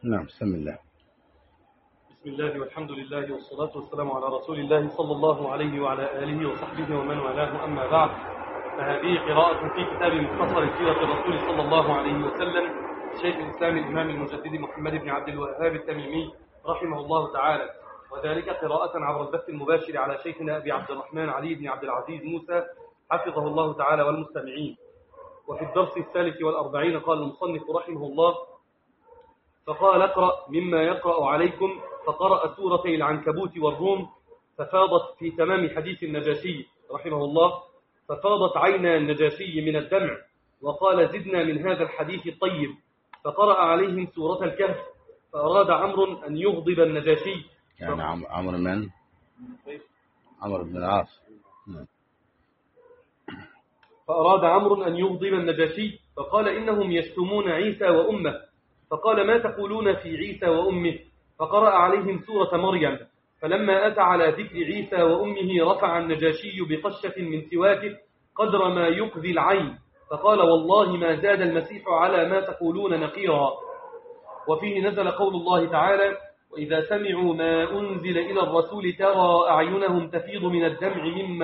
نعم، بسم الله. بسم الله والحمد لله والصلاة والسلام على رسول الله صلى الله عليه وعلى آله وصحبه ومن والاه، أما بعد، فهذه قراءة في كتاب مختصر سيرة الرسول صلى الله عليه وسلم شيخ الإسلام الإمام المجدد محمد بن عبد الوهاب التميمي رحمه الله تعالى، وذلك قراءة عبر البث المباشر على شيخنا أبي عبد الرحمن علي بن عبد العزيز موسى حفظه الله تعالى والمستمعين. وفي الدرس 43 قال المصنف رحمه الله: فقال: اقرأ مما يقرأ عليكم، فقرأ سورتي العنكبوت والروم، ففاضت في تمام حديث النجاشي رحمه الله، ففاضت عينا النجاشي من الدمع، وقال: زدنا من هذا الحديث الطيب. فقرأ عليهم سورة الكهف، فأراد عمرو أن يغضب النجاشي. يعني عمرو من؟ عمرو بن العاص. فأراد عمرو أن يغضب النجاشي، فقال: إنهم يشتمون عيسى وأمه. فقال: ما تقولون في عيسى وأمه؟ فقرأ عليهم سورة مريم. فلما أتى على ذكر عيسى وأمه رفع النجاشي بقشة من سواكه قدر ما يقذي العين، فقال: والله ما زاد المسيح على ما تقولون نقيرا. وفيه نزل قول الله تعالى: وإذا سمعوا ما أنزل إلى الرسول ترى أعينهم تفيض من الدمع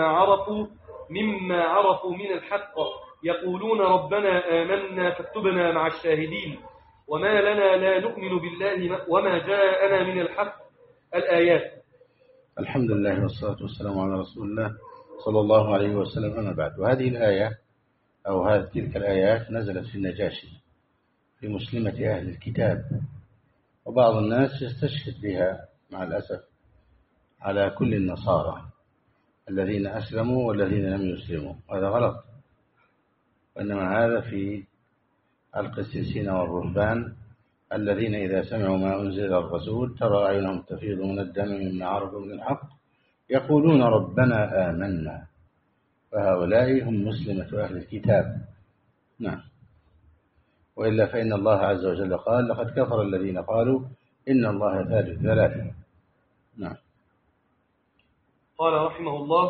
مما عرفوا من الحق، يقولون ربنا آمنا فاكتبنا مع الشاهدين، وما لنا لا نؤمن بالله وما جاءنا من الحق. الآيات. الحمد لله والصلاة والسلام على رسول الله صلى الله عليه وسلم، أما بعد. وهذه الآية أو تلك الآيات نزلت في النجاشي في مسلمة أهل الكتاب، وبعض الناس يستشهد بها مع الأسف على كل النصارى الذين أسلموا والذين لم يسلموا، هذا غلط. وإنما هذا في القسيسين والرهبان الذين إذا سمعوا ما أنزل إلى الرسول ترى أعينهم تفيض من الدم مما عرفوا من الحق، يقولون ربنا آمنا، فهؤلاء هم مسلمة أهل الكتاب. نعم. وإلا فإن الله عز وجل قال: لقد كفر الذين قالوا إن الله ثالث ثلاثة. نعم. قال رحمه الله: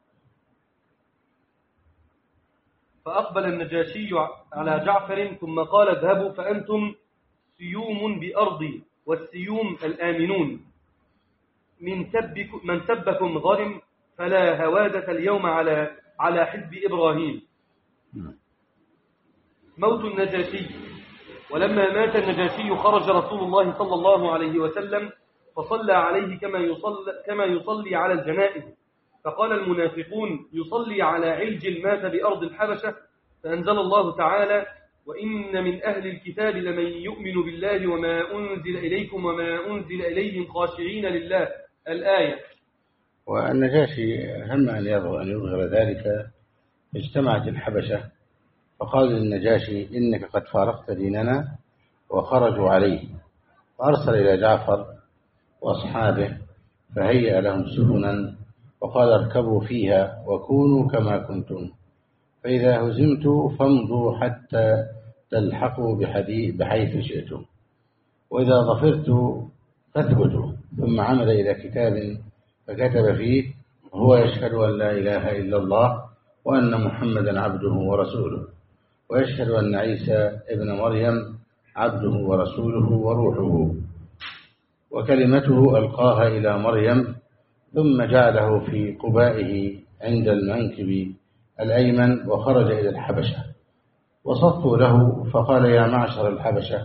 فأقبل النجاشي على جعفر ثم قال: اذهبوا فأنتم سيوم بأرضي، والسيوم الآمنون، من سبكم ظلم، فلا هوادة اليوم على حزب إبراهيم. موت النجاشي. ولما مات النجاشي خرج رسول الله صلى الله عليه وسلم فصلى عليه كما يصلي على الجنائز، فقال المنافقون: يصلي على علج مات بأرض الحبشة. فأنزل الله تعالى: وإن من أهل الكتاب لمن يؤمن بالله وما أنزل إليكم وما أنزل إليهم خاشعين لله. الآية. والنجاشي هم أن يظهر ذلك، اجتمعت الحبشة فقال للنجاشي: إنك قد فارقت ديننا، وخرجوا عليه، فأرسل إلى جعفر وأصحابه فهيأ لهم سفنا وقال: اركبوا فيها وكونوا كما كنتم، فإذا هزمتوا فامضوا حتى تلحقوا بحيث شئتم، وإذا ظفرتوا فاثبتوا. ثم عمد إلى كتاب فكتب فيه: هو يشهد أن لا إله إلا الله وأن محمدا عبده ورسوله، ويشهد أن عيسى ابن مريم عبده ورسوله وروحه، وكلمته ألقاها إلى مريم. ثم جعله في قبائه عند المنكب الأيمن وخرج إلى الحبشة، وصفوا له فقال: يا معشر الحبشة،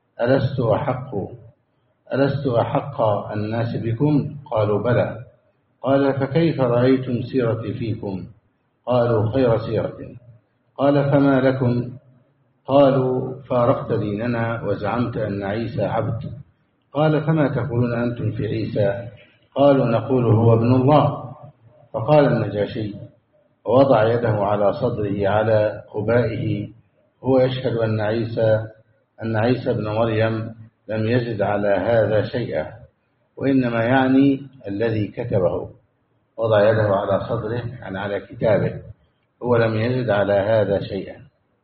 ألست أحق الناس بكم؟ قالوا: بلى. قال: فكيف رأيتم سيرتي فيكم؟ قالوا: خير سيرة. قال: فما لكم؟ قالوا: فارقت ديننا وزعمت أن عيسى عبد. قال: فما تقولون أنتم في عيسى؟ قالوا: نقول هو ابن الله. فقال النجاشي ووضع يده على صدره على قبائه: هو يشهد أن عيسى ابن مريم لم يزد على هذا شيئا، وإنما يعني الذي كتبه. وضع يده على صدره يعني على كتابه، هو لم يزد على هذا شيئا،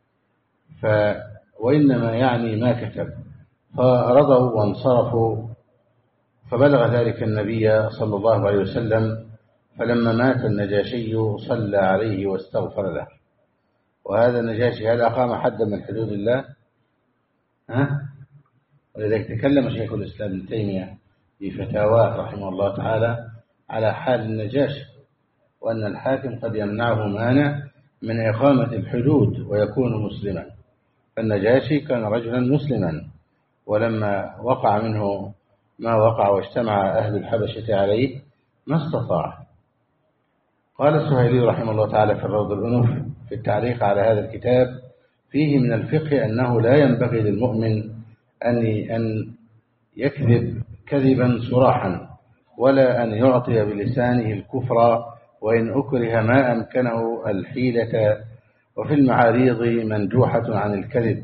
وإنما يعني ما كتب. فرضوا وانصرفوا، فبلغ ذلك النبي صلى الله عليه وسلم، فلما مات النجاشي صلى عليه واستغفر له. وهذا النجاشي هل أقام حدا من حدود الله؟ ولذلك تكلم شيخ الإسلام ابن تيمية في فتاواه رحمه الله تعالى على حال النجاشي، وأن الحاكم قد يمنعه مانع من إقامة الحدود ويكون مسلما. فالنجاشي كان رجلا مسلما، ولما وقع منه ما وقع واجتمع أهل الحبشة عليه ما استطاع. قال السهيلي رحمه الله تعالى في الروض الأنف في التعليق على هذا الكتاب: فيه من الفقه أنه لا ينبغي للمؤمن أن يكذب كذبا صراحا، ولا أن يعطي بلسانه الكفر وإن أكره ما أمكنه الحيلة، وفي المعاريض مندوحة عن الكذب.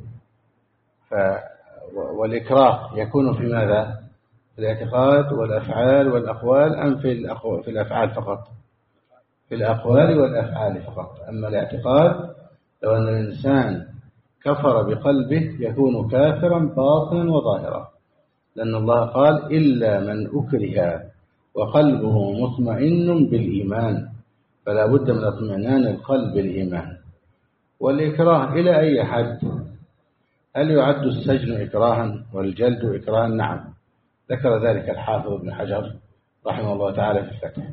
والإكراه يكون في ماذا؟ في الاعتقاد والأفعال والأقوال أم في الأفعال فقط؟ في الأقوال والأفعال فقط. أما الاعتقاد لو أن الإنسان كفر بقلبه يكون كافرا باطنا وظاهرا، لأن الله قال: إلا من أكره وقلبه مطمئن بالإيمان، فلا بد من اطمئنان القلب بالإيمان. والإكراه إلى أي حد؟ هل يعد السجن إكراها والجلد إكراها؟ نعم، ذكر ذلك الحافظ ابن حجر رحمه الله تعالى في الفتح.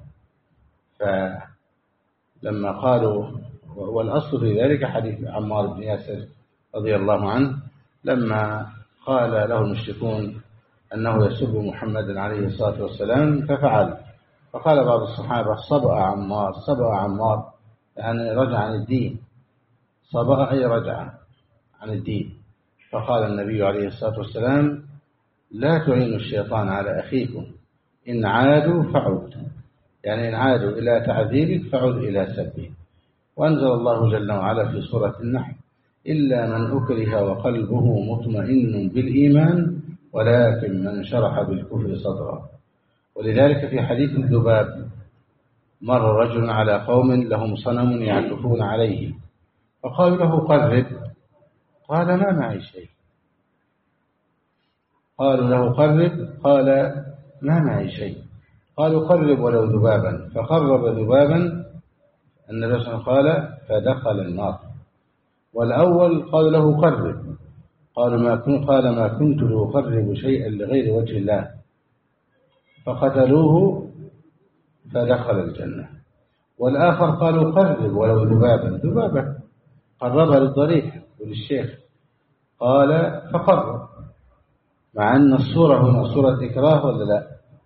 فلما قالوا، والأصل في ذلك حديث عمار بن ياسر رضي الله عنه لما قال له المشركون أنه يسب محمدا عليه الصلاة والسلام ففعل، فقال بعض الصحابة: صبأ عمار، صبأ عمار، يعني رجع عن الدين. صبأ أي رجع عن الدين. فقال النبي عليه الصلاة والسلام: لا تعينوا الشيطان على أخيكم، إن عادوا فعد، يعني إن عادوا إلى تعذيبك فعد إلى سبه. وأنزل الله جل وعلا في سورة النحل: إلا من أكره وقلبه مطمئن بالإيمان ولكن من شرح بالكفر صدرا. ولذلك في حديث الذباب مر رجل على قوم لهم صنم يعكفون عليه، فقالوا له: قرب. قال: ما معي شيء. قالوا له: قرب. قال: ما معي شيء. قالوا: قرب ولو ذبابا. فقرب ذبابا، النبي صلى الله عليه وسلم قال: فدخل النار. والأول قال له: قرب. قال: ما كنت لأقرب شيئا لغير وجه الله. فقتلوه فدخل الجنة. والآخر قالوا: قرب ولو ذبابا. ذبابا قربها للضريح وللشيخ. قال: فقرب. مع أن الصورة هنا صورة إكراه ولا لا؟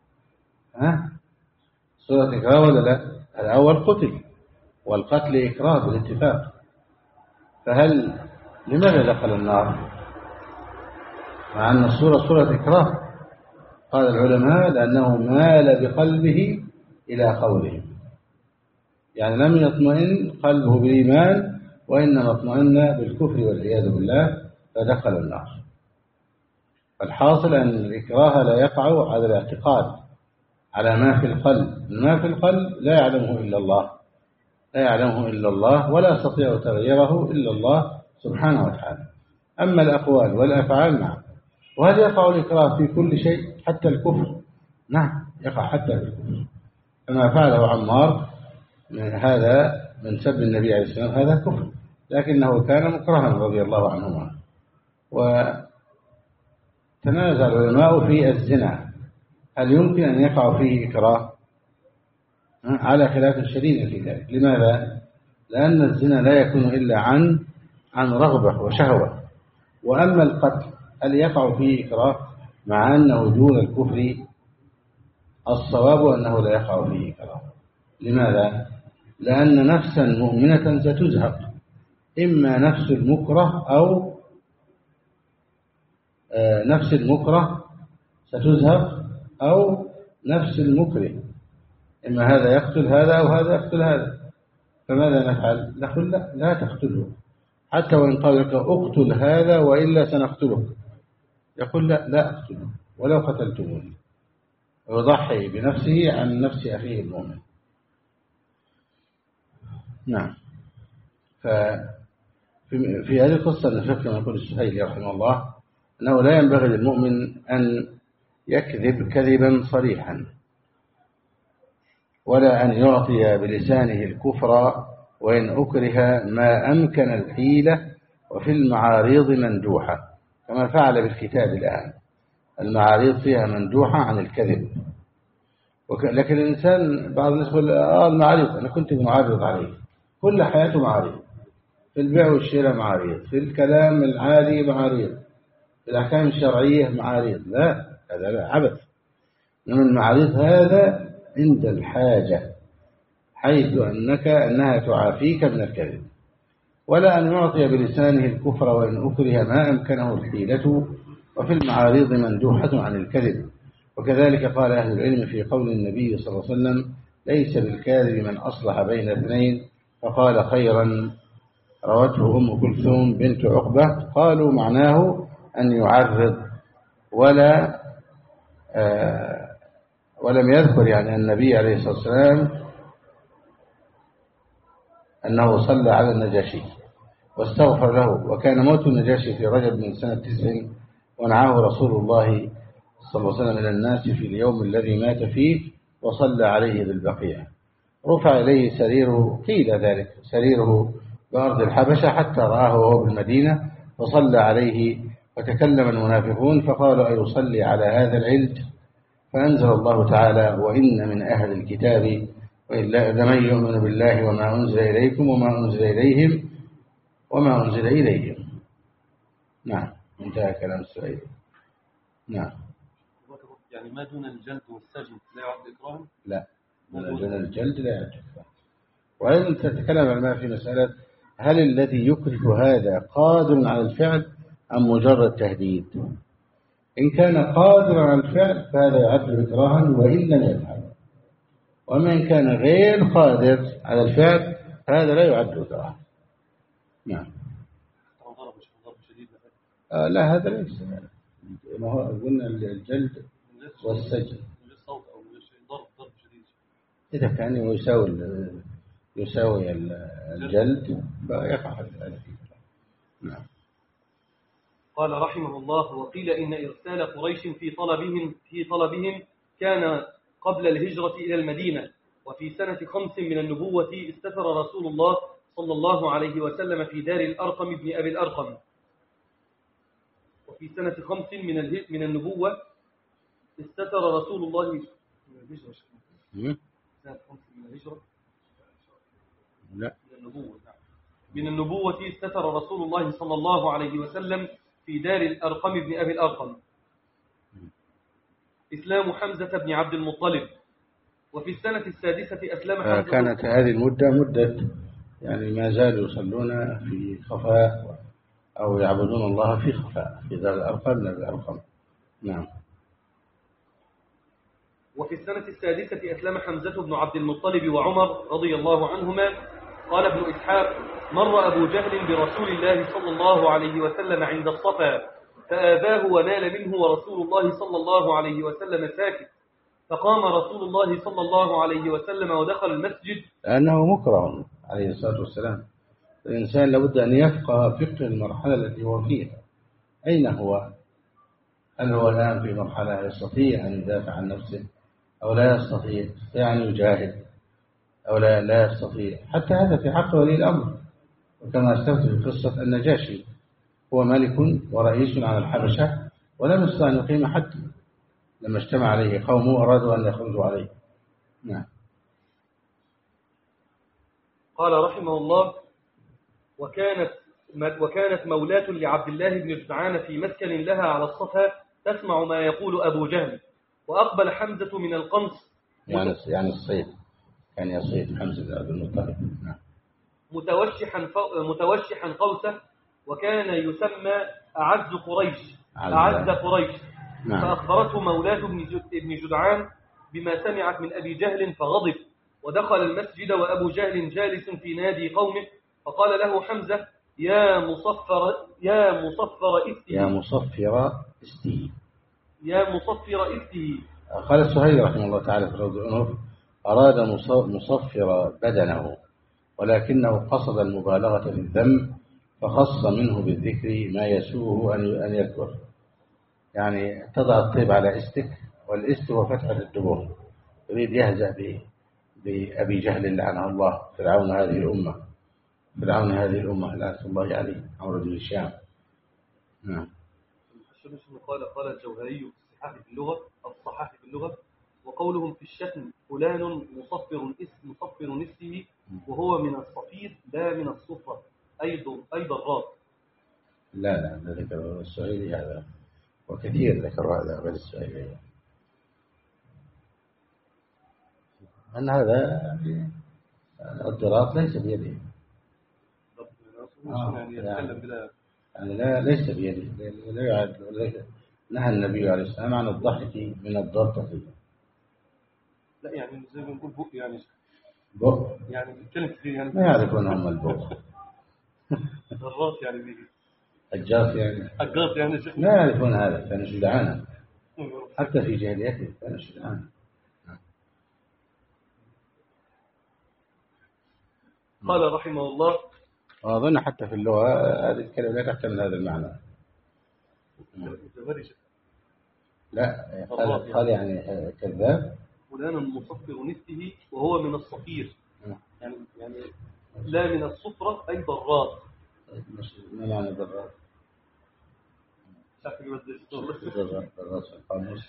صورة إكراه ولا لا؟ الأول قتل، والقتل إكراه بالاتفاق. فهل لماذا دخل النار مع أن الصورة صورة إكراه؟ قال العلماء: لأنه مال بقلبه إلى قولهم، يعني لم يطمئن قلبه بالإيمان وإنما اطمئن بالكفر والعياذ بالله فدخل النار. الحاصل أن الإكراه لا يقع على الاعتقاد، على ما في القلب. ما في القلب لا يعلمه إلا الله، لا يعلمه إلا الله، ولا يستطيع تغييره إلا الله سبحانه وتعالى. أما الأقوال والأفعال نعم. وهل يقع الإكراه في كل شيء حتى الكفر؟ نعم، يقع حتى في الكفر، كما فعله عمار من سب النبي عليه الصلاة والسلام، هذا كفر، لكنه كان مكرها رضي الله عنهما. وتنازع العلماء في الزنا، هل يمكن أن يقع فيه إكراه؟ على خلاف شديد في ذلك. لماذا؟ لأن الزنا لا يكون إلا عن رغبة وشهوة. وأما القتل هل يقع فيه إكراه؟ مع أنه دون الكفر، الصواب أنه لا يقع فيه إكراه. لماذا؟ لأن نفسا مؤمنة ستزهق، إما نفس المكره أو نفس المكره ستزهق أو نفس المكره، إما هذا يقتل هذا أو هذا يقتل هذا. فماذا نفعل؟ نقول لا تقتله، حتى وإن قال لك اقتل هذا وإلا سنقتلك، يقول لا أقتله ولو قتلتموني، ويضحي بنفسه عن نفس أخيه المؤمن. نعم. ففي هذه القصة نفهم كما يقول السهيلي رحمه الله أنه لا ينبغي للمؤمن أن يكذب كذبا صريحا، ولا أن يعطي بلسانه الكفر وإن أكره ما أمكن الحيلة، وفي المعارض مندوحة، كما فعل بالكتاب الآن. المعاريض فيها مندوحة عن الكذب. لكن الإنسان بعض الناس يقول المعاريض أنا كنت معارض عليه، كل حياته معاريض، في البيع والشراء معاريض، في الكلام العادي معاريض، في الأحكام الشرعية معاريض. لا، هذا لا، عبث. من المعاريض هذا عند الحاجة، حيث أنها تعافيك من الكذب، ولا أن يعطي بلسانه الكفر وإن أكره ما أمكنه الحيلة. وفي المعاريض مندوحة عن الكذب. وكذلك قال أهل العلم في قول النبي صلى الله عليه وسلم: ليس بالكاذب من أصلح بين اثنين فقال خيرا، روته أم كلثوم بنت عقبة. قالوا معناه أن يعرض، ولم يذكر يعني النبي عليه الصلاة والسلام أنه صلى على النجاشي واستغفر له. وكان موت النجاشي في رجب من سنة 9، ونعاه رسول الله صلى الله عليه وسلم إلى الناس في اليوم الذي مات فيه وصلى عليه بالبقيع. رفع إليه سريره، قيل ذلك سريره بأرض الحبشة، حتى رآه وهو بالمدينة وصلى عليه. وتكلم المنافقون فقالوا: أيصلي على هذا العلج؟ فأنزل الله تعالى: وإن من أهل الكتاب لمن يؤمن بالله وما أنزل إليكم وما أنزل إليهم وما أنزل إليهم. نعم، انتهى كلام السعيد. نعم. يعني ما دون الجلد والسجن لا يعد إكراها؟ لا، ما دون الجلد لا يعد إكراها. وأيضا تتكلم العلماء في مسألة: هل الذي يكره هذا قادر على الفعل أم مجرد تهديد؟ إن كان قادرا على الفعل فهذا يعد إكراها وإن لم يفعل، وما إن كان غير قادر على الفعل فهذا لا يعد إكراها. نعم. لا، هذا ليس، ما هو قلنا الجلد والسجن. إذا كان يساوي الجلد فيقع هذا. نعم. قال رحمه الله: وقيل إن إرسال قريش في طلبهم كان قبل الهجرة إلى المدينة، وفي سنة 5 من النبوة استتر رسول الله صلى الله عليه وسلم في دار الأرقم بن أبي الأرقم. وفي سنة 5 من النبوة استتر رسول الله من الهجرة. سنة 5 من الهجرة؟ لا، من النبوة استتر رسول الله صلى الله عليه وسلم في دار الأرقم بن أبي الأرقم. إسلام حمزة بن عبد المطلب. وفي السنة 6 أسلم حمزة. كانت هذه المدة مدة يعني ما زالوا يصلون في خفاء أو يعبدون الله في خفاء في دار الأرقم بن أبي الأرقم. نعم. وفي السنة 6 أسلم حمزة بن عبد المطلب وعمر رضي الله عنهما. قال ابن إسحاق: مر أبو جهل برسول الله صلى الله عليه وسلم عند الصفا فآذاه ونال منه، ورسول الله صلى الله عليه وسلم ساكت، فقام رسول الله صلى الله عليه وسلم ودخل المسجد. لأنه مكره عليه الصلاة والسلام. الإنسان لابد أن يفقه فقه المرحلة التي هو فيها. أين هو؟ هل هو الآن في مرحلة يستطيع أن يدافع عن نفسه أو لا يستطيع؟ يعني يجاهد أو لا يستطيع؟ حتى هذا في حق ولي الأمر. وكما استفدت في قصة النجاشي، هو ملك ورئيس على الحبشة ولم يستطع أن يقيم حدا لما اجتمع عليه قومه أرادوا أن يخرجوا عليه. نعم. قال رحمه الله: وكانت مولاة لعبد الله بن جدعان في مسكن لها على الصفا تسمع ما يقول أبو جهل، وأقبل حمزة من القنص يعني الصيد، كان يصيد حمزة بن عبد المطلب. نعم. متوشحا قوسه، وكان يسمى أعز قريش. نعم. فأخبرته مولاة ابن جدعان بما سمعت من أبي جهل فغضب، ودخل المسجد وأبو جهل جالس في نادي قومه، فقال له حمزة: يا مصفر إفته. قال السهيلي رحمه الله تعالى في روض الأنف: أراد مصفر بدنه، ولكنه قصد المبالغة في الذم فخص منه بالذكر ما يسوءه أن يذكر. يعني تضع الطيب على استك، والاست هو فتحة الدبر، يريد يهزأ بأبي جهل لعنه الله، فرعون هذه الأمة لعنة الله عليه، عمرو بن هشام. نعم. قال الجوهري في الصحاح في اللغة. وقولهم في الشتم فلان مصفر نفسه وهو من الصفير لا من الصفرة أي ضرات. لا ده ذكر السعيدي هذا، وكثير ذكر هذا غير السعيدي، أن هذا الضراط ليس بيده. يعني لا ليس بيده، لا يعد. نهى النبي عليه السلام عن الضحك من الضرطة. لا يعني زي ما نقول بق، يعني بق يعني بيتكلم كثير، يعني ما يعرفون هم البق. ضرات يعني بيجي الجاس يعني الجاس يعني لا يعرفون هذا، كانوا شجعانا حتى في جاهليته، كانوا شجعانا. قال رحمه الله، وأظن حتى في اللغة هذه الكلمة لا تحتمل هذا المعنى. لا قال يعني كذاب فلان مصفر نفسه وهو من الصفير، يعني لا من الصفرة أي ضرات. ما معنى ضرات؟ ضرات في القاموس.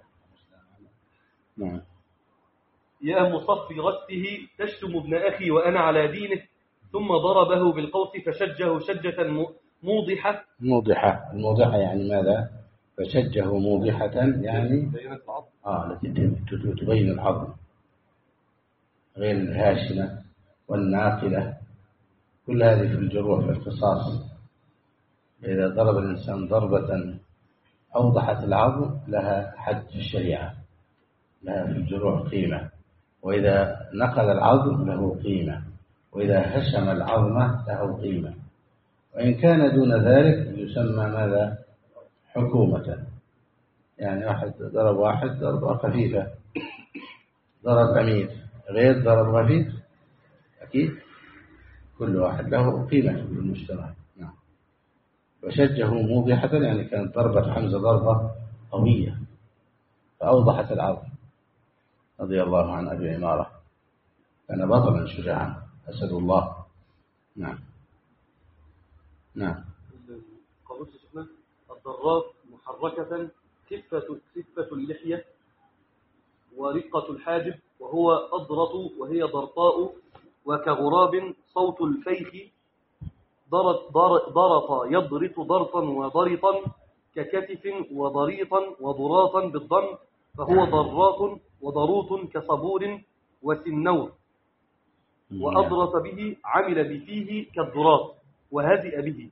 نعم. يا مصفرته تشتم ابن أخي وأنا على دينه، ثم ضربه بالقوس فشجه شجة موضحة. الموضحة يعني ماذا؟ فشجه موضحة يعني التي تبين العظم، غير الهاشمة والناقلة، كل هذه في الجروح في القصاص. إذا ضرب الإنسان ضربة أوضحت العظم لها حد في الشريعة، لها في الجروح قيمة، وإذا نقل العظم له قيمة، وإذا هشم العظمة له قيمة. وإن كان دون ذلك يسمى ماذا؟ حكومة. يعني واحد ضربة خفيفة، ضرب أمير غير ضرب خفيف، أكيد كل واحد له قيمة في المجتمع. نعم. وشجه موضحة يعني كانت ضربة حمزة ضربة قوية فأوضحت العظم. رضي الله عن أبي عمارة، كان بطلا شجاعا أسد الله. نعم. قالوا شفنا الضرات محركة خفة اللحية ورقة الحاجب، وهو أضرط وهي ضرطاء، وكغراب صوت الفيخ. ضرط يضرط ضرطا وضرطا، ككتف وضريطا وضراطا بالضم، فهو ضراط وضروط كصبور وسنور. وأضرط به عمل بفيه كالضراط وهزئ به.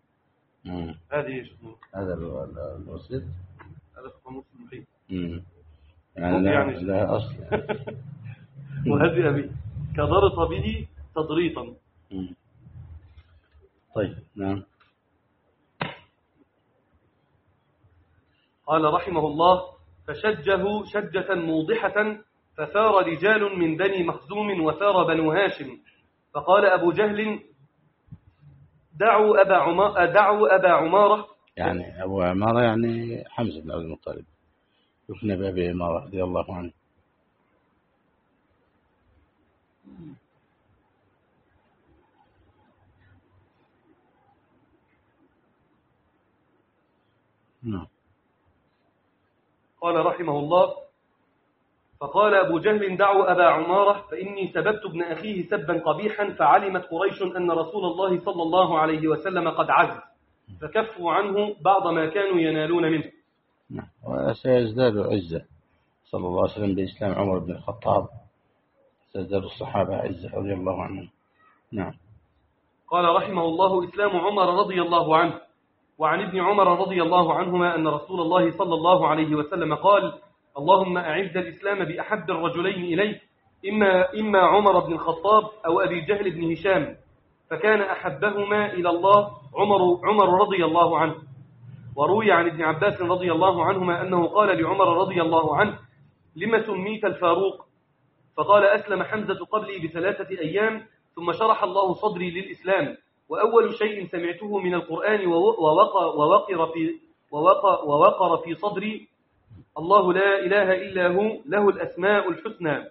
هذا الوسيط، هذا في قاموس المحيط. يعني لا أصل. وهزئ به كضرط به تضريطا. طيب. نعم. قال رحمه الله: فشجه شجة موضحة، فثار رجال من بني مخزوم وثار بنو هاشم، فقال أبو جهل: دعوا أبا عمارة. يعني أبو عمارة يعني حمزة بن عبد المطلب، يكنى بأبي عمارة رضي الله عنه. نعم. قال رحمه الله: فقال أبو جهل: دعوا أبا عمارة، فإني سببت ابن أخيه سبا قبيحا، فعلمت قريش أن رسول الله صلى الله عليه وسلم قد عز، فكفوا عنه بعض ما كانوا ينالون منه. نعم. وسيزداد عزة صلى الله عليه وسلم بإسلام عمر بن الخطاب، سيزداد الصحابة عزة رضي الله عنهم. نعم. قال رحمه الله: إسلام عمر رضي الله عنه. وعن ابن عمر رضي الله عنهما أن رسول الله صلى الله عليه وسلم قال: اللهم أعز الإسلام بأحب الرجلين إليك، إما عمر بن الخطاب أو أبي جهل بن هشام، فكان أحبهما إلى الله عمر رضي الله عنه. وروي عن ابن عباس رضي الله عنهما أنه قال لعمر رضي الله عنه: لما سميت الفاروق؟ فقال: أسلم حمزة قبلي ب3 أيام، ثم شرح الله صدري للإسلام، وأول شيء سمعته من القرآن ووقر في صدري الله لا إله إلا هو له الأسماء الحسنى،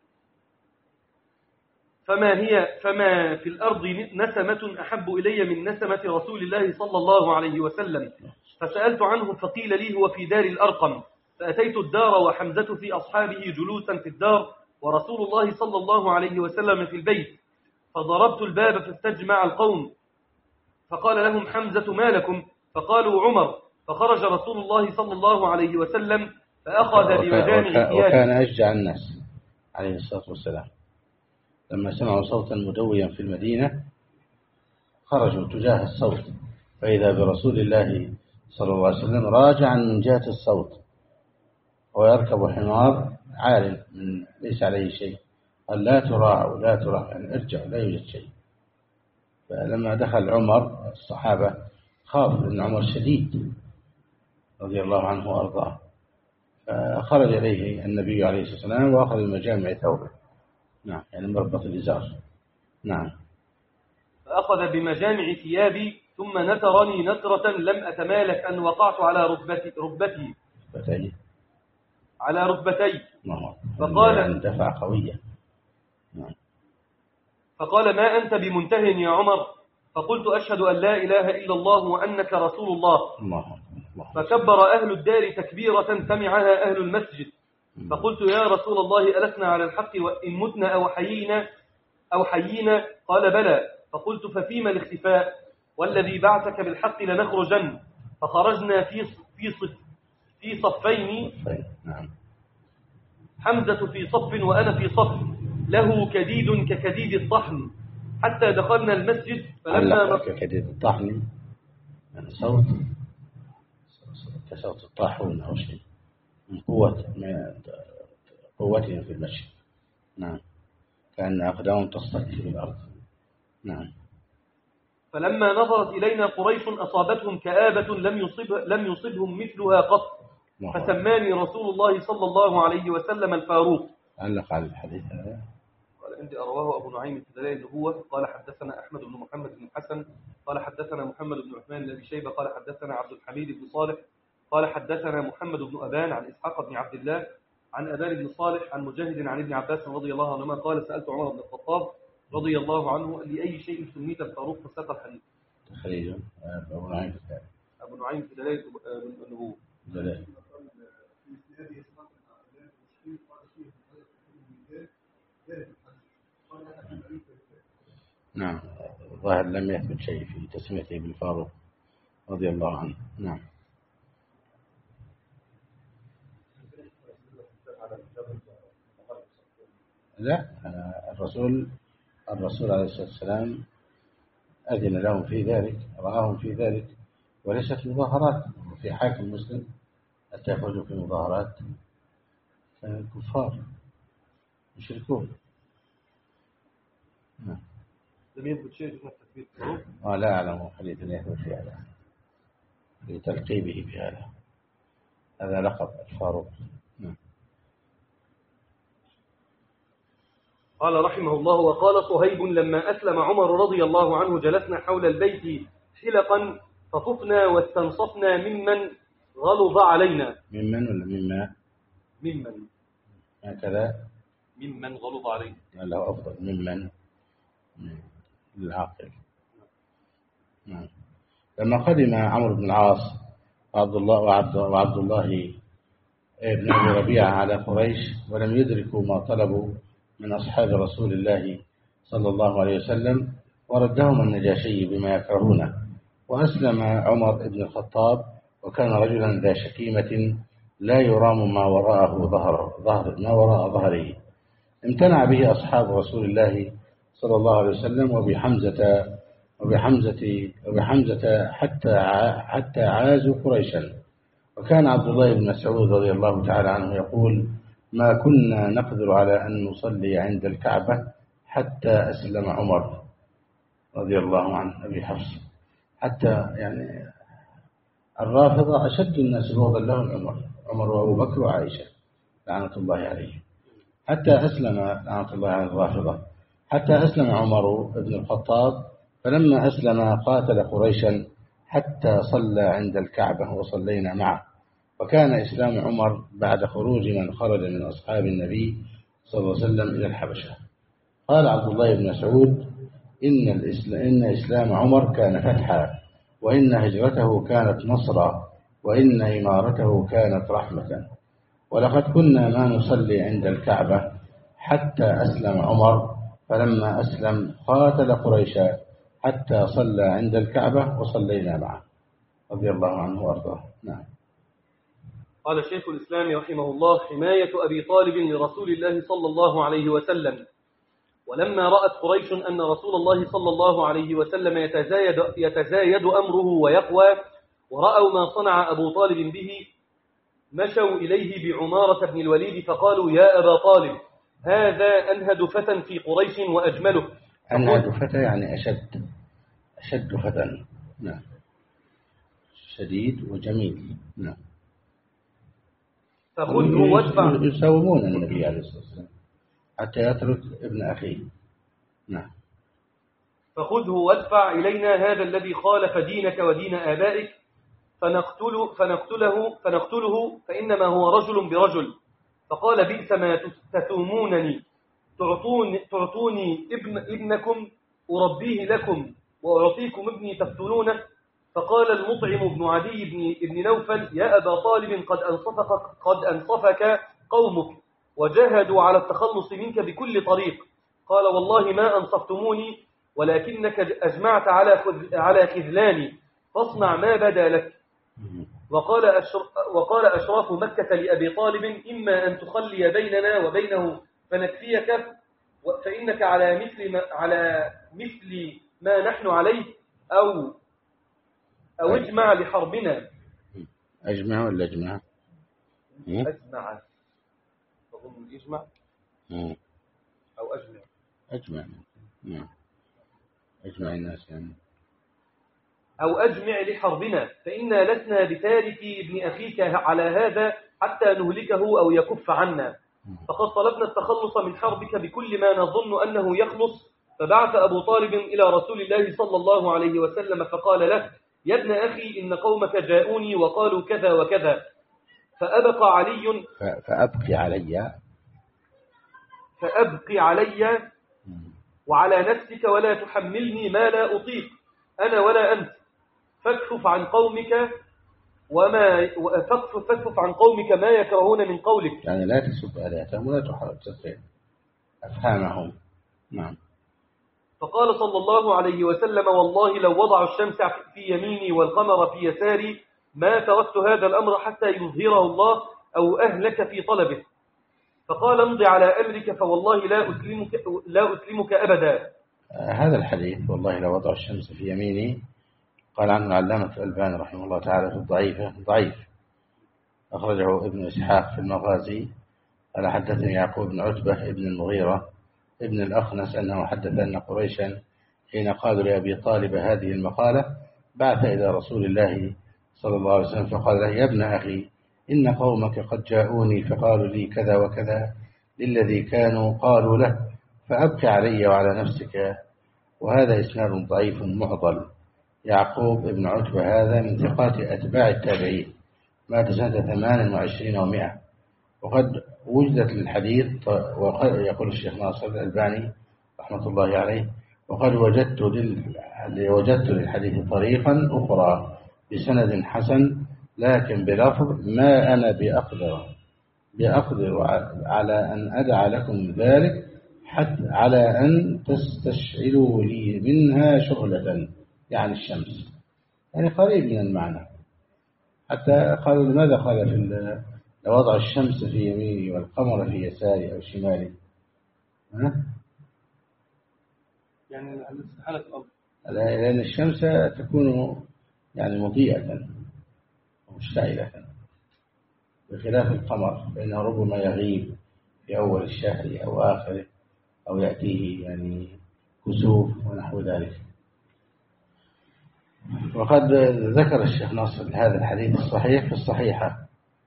فما في الأرض نسمة أحب إلي من نسمة رسول الله صلى الله عليه وسلم. فسألت عنه فقيل لي: هو في دار الأرقم. فأتيت الدار وحمزة في أصحابه جلوسا في الدار ورسول الله صلى الله عليه وسلم في البيت، فضربت الباب فاستجمع القوم، فقال لهم حمزة: ما لكم؟ فقالوا: عمر. فخرج رسول الله صلى الله عليه وسلم فأخذ بمجامع ثيابه. وكان أشجع الناس عليه الصلاة والسلام. لما سمعوا صوتا مدويا في المدينة خرجوا تجاه الصوت، فإذا برسول الله صلى الله عليه وسلم راجعا من جهة الصوت ويركب حمار عال ليس عليه شيء، قال: لا تراعوا لا تراعوا، يعني ارجعوا لا يوجد شيء. فلما دخل عمر الصحابة خافوا أن عمر شديد رضي الله عنه وأرضاه، فخرج إليه النبي عليه الصلاة والسلام وأخذ المجامع ثوبه، نعم، يعني مربط الإزار، نعم. فأخذ بمجامع ثيابي ثم نترني نترة لم أتمالك أن وقعت على ركبتي على ركبتي. فقال دفع قوية، نعم. فقال: ما أنت بمنته يا عمر؟ فقلت: أشهد أن لا إله إلا الله وأنك رسول الله. فكبر أهل الدار تكبيرة سمعها أهل المسجد. فقلت: يا رسول الله ألسنا على الحق وإن متنا أو حيينا؟ قال: بلى. فقلت: ففيما الاختفاء؟ والذي بعثك بالحق لنخرجن. فخرجنا في صفين، حمزة في صف وأنا في صف، له كديد ككديد الطحن، حتى دخلنا المسجد. فلما ككديد الطحن يعني صوت كصوت الطاحون أو شيء من قوتهم في المشي، نعم، كأن أقدامهم تصطك في الأرض، نعم. فلما نظرت إلينا قريش أصابتهم كآبة لم يصبهم مثلها قط، فسماني رسول الله صلى الله عليه وسلم الفاروق. علق على الحديث هذا. قال: عندي أرواه أبو نعيم في دلائل النبوة. قال: حدثنا أحمد بن محمد بن الحسن قال حدثنا محمد بن عثمان بن أبي شيبة قال حدثنا عبد الحميد بن صالح قال حدثنا محمد بن أبان عن إسحاق بن عبد الله عن أبان بن صالح عن مجاهد عن ابن عباس رضي الله عنهما قال: سألت عمر بن الخطاب رضي الله عنه لأي شيء سميت الفاروق؟ فساق الحديث. تخريج أبو نعيم في دلائل النبوة. نعم، الظاهر لم يثبت شيء في تسميته بالفاروق رضي الله عنه، نعم. لا، الرسول عليه الصلاة والسلام أذن لهم في ذلك، رآهم في ذلك، وليست مظاهرات. في حاكم مسلم حتى يخرجوا في مظاهرات كفار مشركون، نعم. لم يثبت شيء في التثبيت. لا أعلم حديث يثبت في هذا لتلقيبه بهذا، هذا لقب الفاروق، نعم. قال رحمه الله: وقال صهيب: لما أسلم عمر رضي الله عنه جلسنا حول البيت حلقا فطفنا واستنصفنا ممن غلظ علينا. ممن ولا مما؟ ممن هكذا، ممن غلظ علينا، له أفضل ممن العاقل، نعم. لما قدم عمرو بن العاص وعبد الله ابن أبي ربيعة على قريش ولم يدركوا ما طلبوا من أصحاب رسول الله صلى الله عليه وسلم، وردهم النجاشي بما يكرهونه، وأسلم عمر بن الخطاب، وكان رجلا ذا شكيمة لا يرام ما وراءه ما وراء ظهره. امتنع به أصحاب رسول الله صلى الله عليه وسلم وبحمزة حتى عازوا قريشا. وكان عبد الله بن مسعود رضي الله تعالى عنه يقول: ما كنا نقدر على أن نصلي عند الكعبة حتى أسلم عمر رضي الله عنه أبي حفص. حتى يعني الرافضة أشد الناس بغضا لهم عمر وأبو بكر وعائشة لعنة الله عليهم، حتى أسلم لعنة الله على الرافضة، حتى أسلم عمر بن الخطاب، فلما أسلم قاتل قريشا حتى صلى عند الكعبة وصلينا معه. وكان إسلام عمر بعد خروج من خرج من أصحاب النبي صلى الله عليه وسلم إلى الحبشة. قال عبد الله بن مسعود: إن إسلام عمر كان فتحا، وإن هجرته كانت نصرا، وإن إمارته كانت رحمة. ولقد كنا ما نصلي عند الكعبة حتى أسلم عمر، فلما أسلم قاتل قريشا حتى صلى عند الكعبة وصلينا معه رضي الله عنه وأرضاه. نعم. قال شيخ الإسلام رحمه الله: حماية أبي طالب لرسول الله صلى الله عليه وسلم. ولما رأت قريش أن رسول الله صلى الله عليه وسلم يتزايد أمره ويقوى، ورأوا ما صنع أبو طالب به، مشوا إليه بعمارة بن الوليد فقالوا: يا أبا طالب، هذا أنهد فتى في قريش وأجمله. أنهد فتى يعني أشد فتى. نعم. شديد وجميل. نعم. فخذه وادفع. يساومون النبي عليه الصلاة والسلام حتى يترك ابن أخيه. نعم. فخذه وادفع إلينا هذا الذي خالف دينك ودين آبائك، فنقتله فإنما هو رجل برجل. فقال: بئس ما تتومونني، تعطوني ابنكم أربيه لكم، وأعطيكم ابني تقتلونه. فقال المطعم بن عدي بن نوفل: يا أبا طالب، قد أنصفك قومك وجاهدوا على التخلص منك بكل طريق. قال: والله ما أنصفتموني، ولكنك أجمعت على خذلاني، فاصنع ما بدا لك. وقال أشراف مكة لأبي طالب: إما أن تخلي بيننا وبينه فنكفيك، فإنك على مثل ما نحن عليه، أو اجمع لحربنا. أجمع ولا أجمع؟ أجمع، أظن يجمع أو أجمع. أجمع الناس يعني. أو أجمع لحربنا، فإنا لسنا بتارك ابن أخيك على هذا حتى نهلكه أو يكف عنا. فقد طلبنا التخلص من حربك بكل ما نظن أنه يخلص. فبعث أبو طالب إلى رسول الله صلى الله عليه وسلم فقال له: يا ابن أخي، إن قومك جاءوني وقالوا كذا وكذا. فأبقى علي وعلى نفسك، ولا تحملني ما لا أطيق أنا ولا أنت. فاكفف عن قومك ما يكرهون من قولك. يعني لا تسب آلهتهم ولا تحاول تصحيح أفهامهم. نعم. فقال صلى الله عليه وسلم: والله لو وضعوا الشمس في يميني والقمر في يساري ما تركت هذا الأمر حتى يظهره الله أو أهلك في طلبه. فقال: امضي على أمرك، فوالله لا أسلمك أبدا. هذا الحديث والله لو وضعوا الشمس في يميني قال عنه العلامة الألباني رحمه الله تعالى في الضعيفة ضعيف، أخرجه ابن إسحاق في المغازي. قال: حدثني يعقوب بن عتبة ابن المغيرة ابن الأخنس أنه حدث أن قريشا حين قالوا لأبي طالب هذه المقالة بعث إلى رسول الله صلى الله عليه وسلم فقال له: يا ابن أخي، إن قومك قد جاءوني فقالوا لي كذا وكذا للذي كانوا قالوا له، فأبقي علي وعلى نفسك. وهذا إسناد ضعيف معضل. يعقوب ابن عتبة هذا من ثقات أتباع التابعين، مات سنة 28 و100. وقد وجدت للحديث، يقول الشيخ ناصر الألباني رحمة الله عليه: وقد وجدت للحديث طريقا أخرى بسند حسن، لكن بلفظ ما أنا بأقدر على أن أدع لكم ذلك، حتى على أن تستشعروا لي منها شغلة، يعني الشمس، يعني قريب من المعنى. حتى قالوا: لماذا قال في لوضع الشمس في يميني والقمر في يساري أو شمالي؟ يعني حالة الأرض، لأن الشمس تكون يعني مضيئة ومشتعلة، بخلاف القمر فإنه ربما يغيب في أول الشهر أو آخره، أو يأتيه يعني كسوف ونحو ذلك. وقد ذكر الشيخ ناصر هذا الحديث الصحيح في الصحيحة،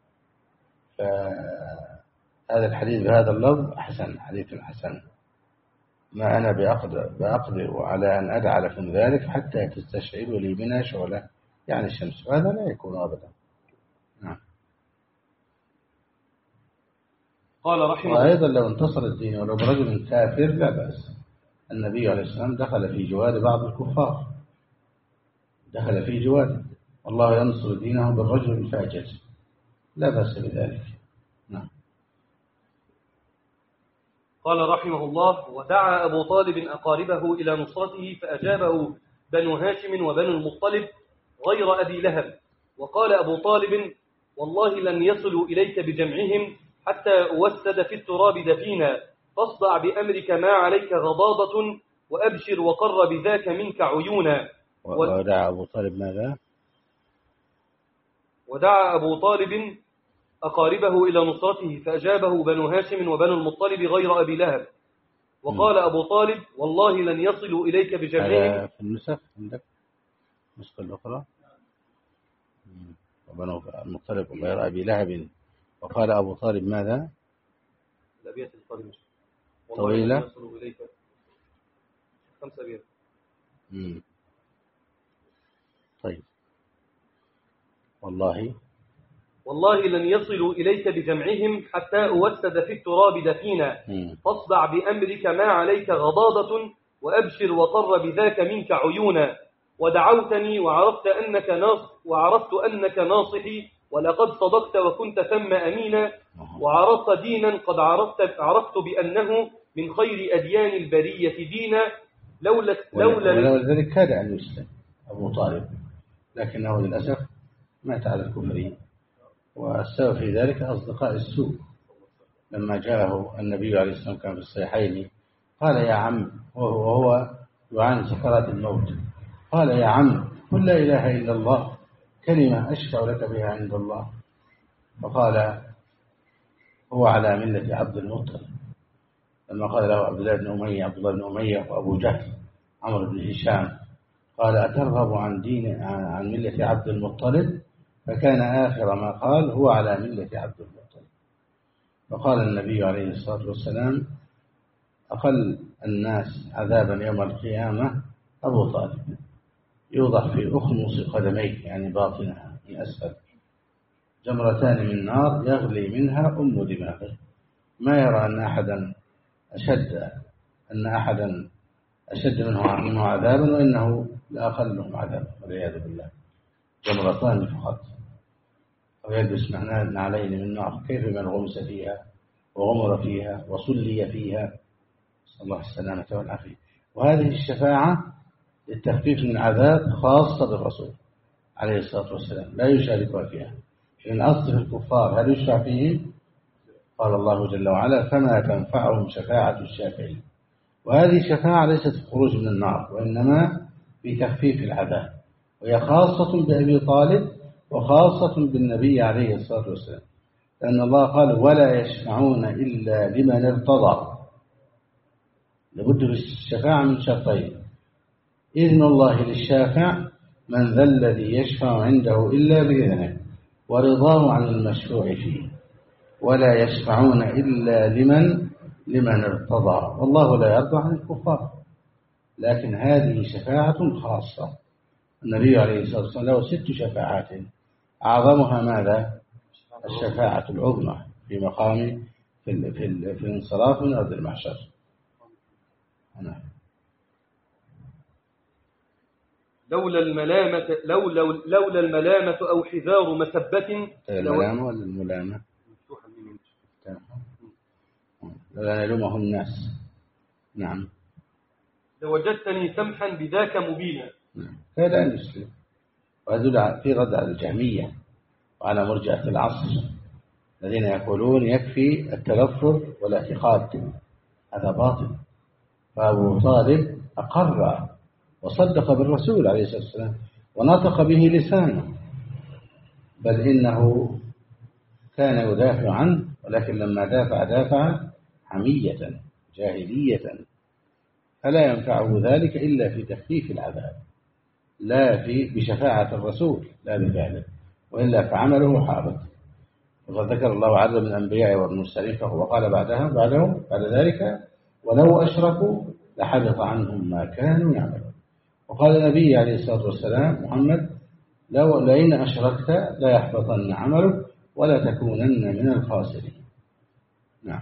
فهذا الحديث بهذا اللفظ حسن، حديث حسن: ما أنا بأقدر على أن أدع لكم ذلك حتى تستشعروا لي منها شغلة، يعني الشمس، وهذا لا يكون أبدا. نعم. قال رحمه الله: وأيضا لو انتصر الدين ولو برجل كافر لا بأس. النبي عليه السلام دخل في جواد بعض الكفار، دخل في جواد، والله ينصر دينه بالرجل الفاجر، لا بأس بذلك. نعم. قال رحمه الله: ودعا أبو طالب أقاربه إلى نصرته فأجابه بنو هاشم وبنو المطلب غير أبي لهب. وقال أبو طالب: والله لن يصلوا إليك بجمعهم حتى أوسد في التراب دفينا، فاصدع بأمرك ما عليك غضاضة، وأبشر وقر بذاك منك عيونا. ودعا أبو طالب ماذا؟ ودعا أبو طالب أقاربه إلى نصرته فأجابه بنو هاشم وبنو المطلب غير أبي لهب. وقال أبو طالب: والله لن يصلوا إليك بجمعهم. في النسخ عندك النسخة الأخرى وبنو المطلب غير أبي لهب. وقال أبو طالب ماذا؟ الأبيات القادمة طويلة. والله لن يصلوا إليك 5 أبيات. طيب. والله لن يصلوا إليك بجمعهم حتى أوسد في التراب دفينا، فاصدع بأمرك ما عليك غضاضة، وأبشر وقر بذاك منك عيونا. ودعوتني وعرفت أنك ناصحي، ولقد صدقت وكنت ثم أمينا. وعرفت دينا قد عرفت بأنه من خير أديان البرية دينا. لولا ذلك كاد أن يسلم أبو طالب، لكنه للأسف مات على الكفر. والسبب في ذلك أصدقاء السوء. لما جاءه النبي عليه الصلاة والسلام كان في الصحيحين قال: يا عم، وهو يعاني سكرات الموت، قال: يا عم، قل لا إله إلا الله، كلمة أشفع لك بها عند الله. فقال: هو على ملة عبد المطلب. لما قال له عبد الله بن أمية وأبو جهل عمرو بن هشام قال: أترغب عن ملة عبد المطلب؟ فكان آخر ما قال: هو على ملة عبد المطلب. فقال النبي عليه الصلاة والسلام: أقل الناس عذابا يوم القيامة أبو طالب، يوضع في أخمص قدميه، يعني باطنها من أسفل، جمرتان من نار يغلي منها دماغه. ما يرى أن أحدا أشد منه عذابا، وإنه لأقلهم عذابا والعياذ بالله. جمرتان فقط، ويلبس نعلين من نار، كيف من غمس فيها وغمر فيها وصلي فيها، صلى الله السلامة والعافية. وهذه الشفاعة للتخفيف من العذاب خاصة بالرسول عليه الصلاة والسلام، لا يشاركها فيها. لأن أصل في الكفار هل يشفع فيهم؟ قال الله جل وعلا: فما تنفعهم شفاعة الشافعين. وهذه الشفاعة ليست خروج من النار، وإنما في تخفيف العذاب، وهي خاصة بأبي طالب وخاصة بالنبي عليه الصلاة والسلام، لأن الله قال: ولا يشفعون إلا لمن ارتضى. لابد في الشفاعة من شرطين: إذن الله للشافع، من ذا الذي يشفع عنده إلا بإذنه، ورضاه عن المشفوع فيه. ولا يشفعون إلا لمن ارتضى، والله لا يرضى عن الكفار. لكن هذه شفاعة خاصة. النبي عليه الصلاة والسلام له 6 شفاعات، أعظمها ماذا؟ الشفاعة العظمى في مقام في الانصراف من أرض المحشر. لولا الملامة أو حذار مسبة. الملامة ولا الملامة؟ لا يلومه الناس. نعم. لوجدتني سمحا بذاك مبينا. هذا المسلم. وهذا في رد على الجهمية وعلى مرجئة العصر الذين يقولون يكفي التلفظ والاعتقاد، هذا باطل. فأبو طالب أقر وصدق بالرسول عليه الصلاة والسلام ونطق به لسانه، بل إنه كان يدافع عنه، ولكن لما دافع حمية جاهلية، فلا ينفعه ذلك إلا في تخفيف العذاب، لا بشفاعة الرسول، لا بفعله، وإلا فعمله حابط. وقد ذكر الله عز من الأنبياء والمرسلين وقال بعد ذلك: ولو أشركوا لحبط عنهم ما كانوا يعملون. وقال النبي عليه الصلاة والسلام: محمد، لئن أشركت لا يحبطن عملك ولا تكونن من الخاسرين. نعم.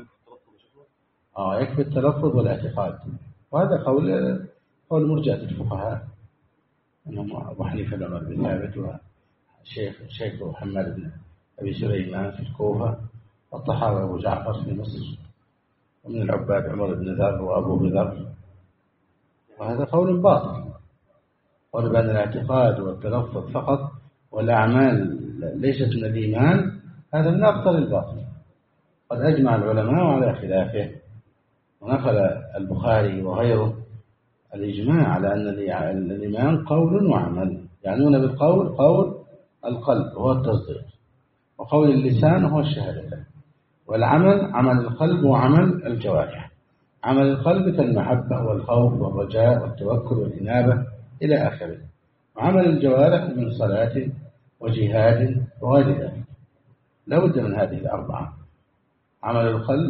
يكفي التلفظ والاعتقاد، وهذا قول مرجئة الفقهاء، أنهم أبو حنيفة بن عمر بن ثابت وشيخ محمد بن أبي سليمان في الكوفة، والطحاوي أبو جعفر في مصر، ومن العباد عمر بن ذر وأبو ذر، وهذا قول باطل. ولبان الاعتقاد والتلفظ فقط والأعمال ليست من الإيمان، هذا من أبطل الباطل. قد أجمع العلماء على خلافه، ونقل البخاري وغيره الإجماع على أن الإيمان قول وعمل. يعنون بالقول قول القلب وهو التصديق، وقول اللسان هو الشهادة، والعمل عمل القلب وعمل الجوارح. عمل القلب كالمحبة والخوف والرجاء والتوكل والإنابة إلى آخره، وعمل الجوارح من صلاة وجهاد وغير ذلك. لا بد من هذه الأربعة: عمل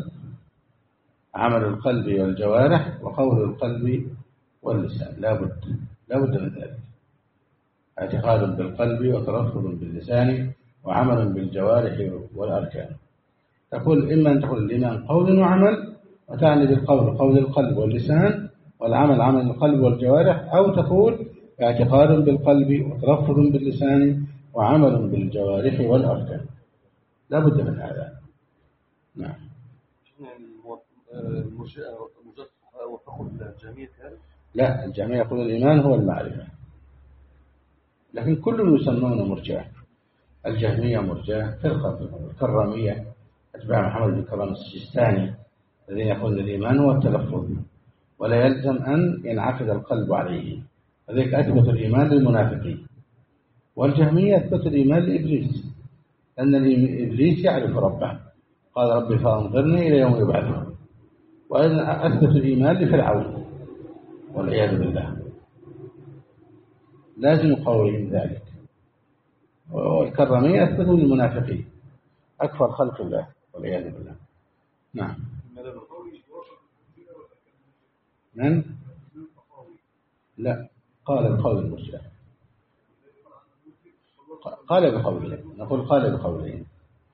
القلب والجوارح، وقول القلب واللسان. لا بد من ذلك: اعتقاد بالقلب وتلفظ باللسان وعمل بالجوارح والأركان. تقول إما أن تقول الإيمان قول وعمل، وتعني بالقول قول القلب واللسان، والعمل عمل القلب والجوارح، أو تقول اعتقاد بالقلب وتلفظ باللسان وعمل بالجوارح والأركان. لا بد من هذا. نعم. وفقوا الجميع هذا؟ لا، الجميع يقول الإيمان هو المعرفة، لكن كل يسمون مرجئة. الجهمية مرجئة، فرقة الكرامية أتباع محمد بن كرام السجستاني الذين يقولون الإيمان هو التلفظ ولا يلزم أن ينعقد القلب عليه، هذيك أثبت الإيمان للمنافقين. والجهمية أثبت الإيمان لإبليس، أن إبليس يعرف ربه، قال ربي فأنظرني إلى يوم يبعثون. وأيضا أثبت الإيمان لفرعون والعياذ بالله، لازم قولهم ذلك. والكرامية أثبتوا للمنافقين أكثر خلق الله والعياذ بالله. نعم. من؟ لا، قال القول المرجئة، قال بقولين، نقول قال بقولين.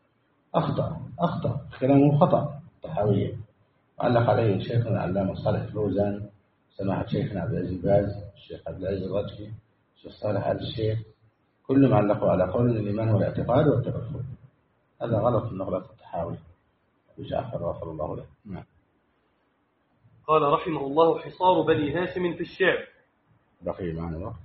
أخطأ كلامه خطأ طحاوية، وعلق عليه شيخنا العلامة صالح الفوزان، سماحة شيخنا عبد العزيز باز، الشيخ عبد العزيز الرجحي، الشيخ صالح آل الشيخ، كلهم علقوا على قول الإيمان والاعتقاد والتلفظ. هذا غلط من غلط الطحاوي وجعفر غفر الله له. نعم. قال رحمه الله: حصار بني هاشم في الشعب. بقي معنا وقت؟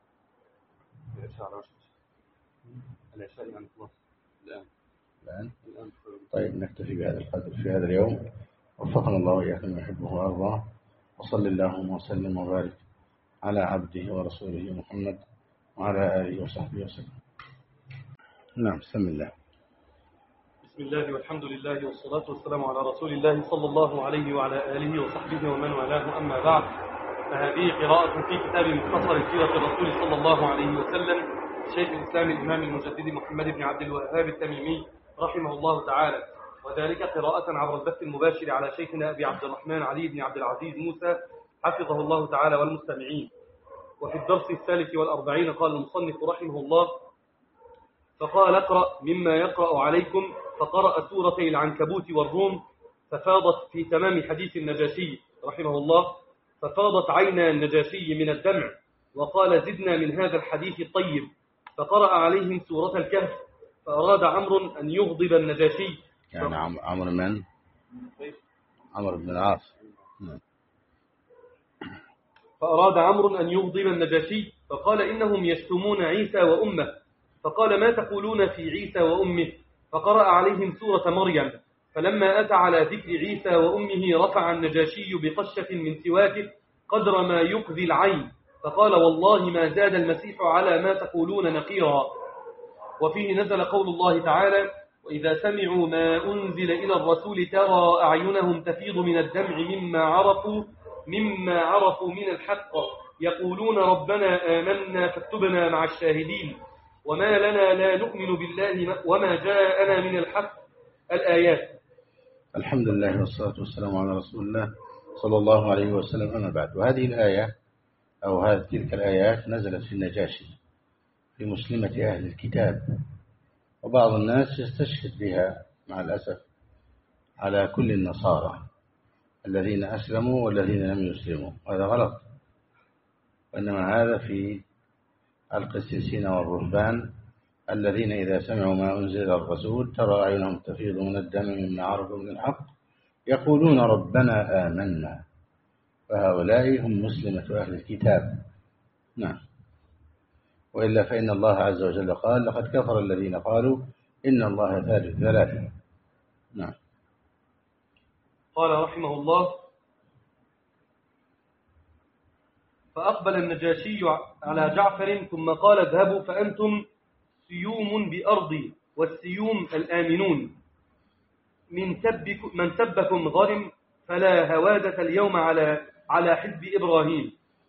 الآن. طيب نكتفي بهذا القدر في هذا اليوم. وفقنا الله وإياكم يحبه وأرضاه، وصلى اللهم وسلم وبارك على عبده ورسوله محمد وعلى آله وصحبه وسلم. نعم. بسم الله. بسم الله والحمد لله والصلاة والسلام على رسول الله صلى الله عليه وعلى آله وصحبه ومن والاه، أما بعد، فهذه قراءة في كتاب مختصر سيرة الرسول صلى الله عليه وسلم شيخ الإسلام الإمام المجدد محمد بن عبد الوهاب التميمي رحمه الله تعالى، وذلك قراءة عبر البث المباشر على شيخنا أبي عبد الرحمن علي بن عبد العزيز موسى حفظه الله تعالى والمستمعين. وفي الدرس 43 قال المصنف رحمه الله: فقال اقرأ مما يقرأ عليكم، فقرأ سورتي العنكبوت والروم، ففاضت في تمام حديث النجاشي رحمه الله، ففاضت عينا النجاشي من الدمع، وقال: زدنا من هذا الحديث الطيب. فقرأ عليهم سورة الكهف، فأراد عمرو أن يغضب النجاشي. يعني عمرو من؟ عمرو بن العاص. فأراد عمرو أن يغضب النجاشي، فقال: إنهم يشتمون عيسى وأمه. فقال: ما تقولون في عيسى وأمه؟ فقرأ عليهم سورة مريم. فلما أتى على ذكر عيسى وأمه رفع النجاشي بقشة من سواكه قدر ما يقذي العين، فقال: والله ما زاد المسيح على ما تقولون نقيرا. وفيه نزل قول الله تعالى: وإذا سمعوا ما أنزل إلى الرسول ترى أعينهم تفيض من الدمع مما عرفوا من الحق، يقولون ربنا آمنا فاكتبنا مع الشاهدين، وما لنا لا نؤمن بالله وما جاءنا من الحق. الآيات. الحمد لله والصلاة والسلام على رسول الله صلى الله عليه وسلم. أما بعد، وهذه الآية أو تلك الآيات نزلت في النجاشي في مسلمة أهل الكتاب، وبعض الناس يستشهد بها مع الأسف على كل النصارى الذين أسلموا والذين لم يسلموا، هذا غلط. وإنما هذا في القسيسين والرهبان الذين إذا سمعوا ما أنزل الرسول ترى أعينهم تفيض من الدم مما عرفوا من الحق، يقولون ربنا آمنا، فهؤلاء هم مسلمة أهل الكتاب. نعم. وإلا فإن الله عز وجل قال لقد كفر الذين قالوا إن الله ثالث ثلاثة. نعم. قال رحمه الله: فأقبل النجاشي على جعفر ثم قال: اذهبوا فأنتم سيوم بأرضي، والسيوم الآمنون، من سبكم غرم، فلا هوادة اليوم على حزب إبراهيم.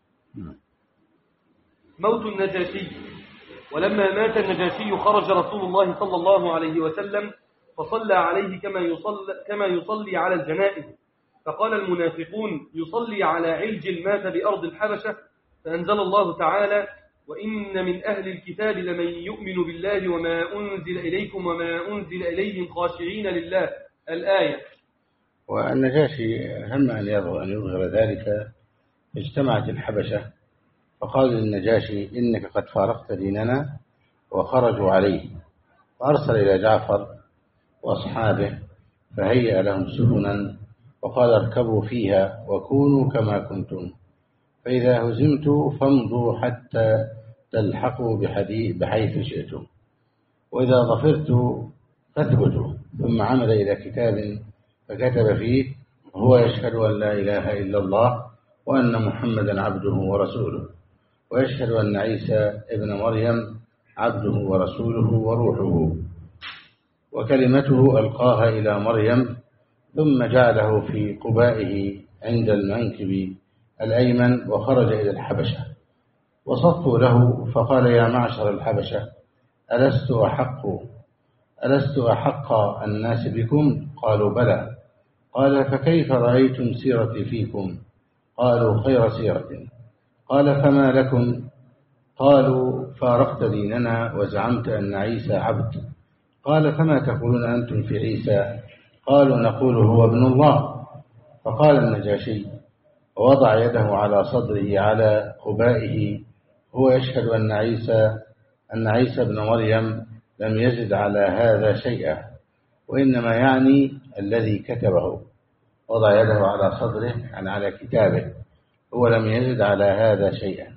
موت النجاشي. ولما مات النجاشي خرج رسول الله صلى الله عليه وسلم فصلى عليه كما يصلي على الجنائز، فقال المنافقون: يصلي على علج مات بأرض الحبشة، فأنزل الله تعالى: وإن من أهل الكتاب لمن يؤمن بالله وما أنزل إليكم وما أنزل إليهم خاشعين لله، الآية. والنجاشي هم أن يظهر ذلك، اجتمعت الحبشة فقال للنجاشي: إنك قد فارقت ديننا، وخرجوا عليه، فأرسل إلى جعفر وأصحابه فهيأ لهم سفنا وقال: اركبوا فيها وكونوا كما كنتم، فإذا هزمتوا فامضوا حتى تلحقوا بحيث شئتم، وإذا ظفرتوا فاثبتوا. ثم عمد إلى كتاب فكتب فيه: هو يشهد أن لا إله إلا الله وأن محمدا عبده ورسوله، ويشهد أن عيسى ابن مريم عبده ورسوله وروحه، وكلمته ألقاها إلى مريم، ثم جعله في قبائه عند المنكب الأيمن وخرج إلى الحبشة، وصفوا له فقال: يا معشر الحبشة، ألست أحق الناس بكم؟ قالوا: بلى. قال: فكيف رأيتم سيرتي فيكم؟ قالوا: خير سيرة. قال: فما لكم؟ قالوا: فارقت ديننا وزعمت أن عيسى عبد. قال: فما تقولون أنتم في عيسى؟ قالوا: نقول هو ابن الله. فقال النجاشي ووضع يده على صدره على قبائه: هو يشهد أن عيسى ابن مريم لم يزد على هذا شيئا، وإنما يعني الذي كتبه. وضع يده على صدره يعني على كتابه، هو لم يزد على هذا شيئا،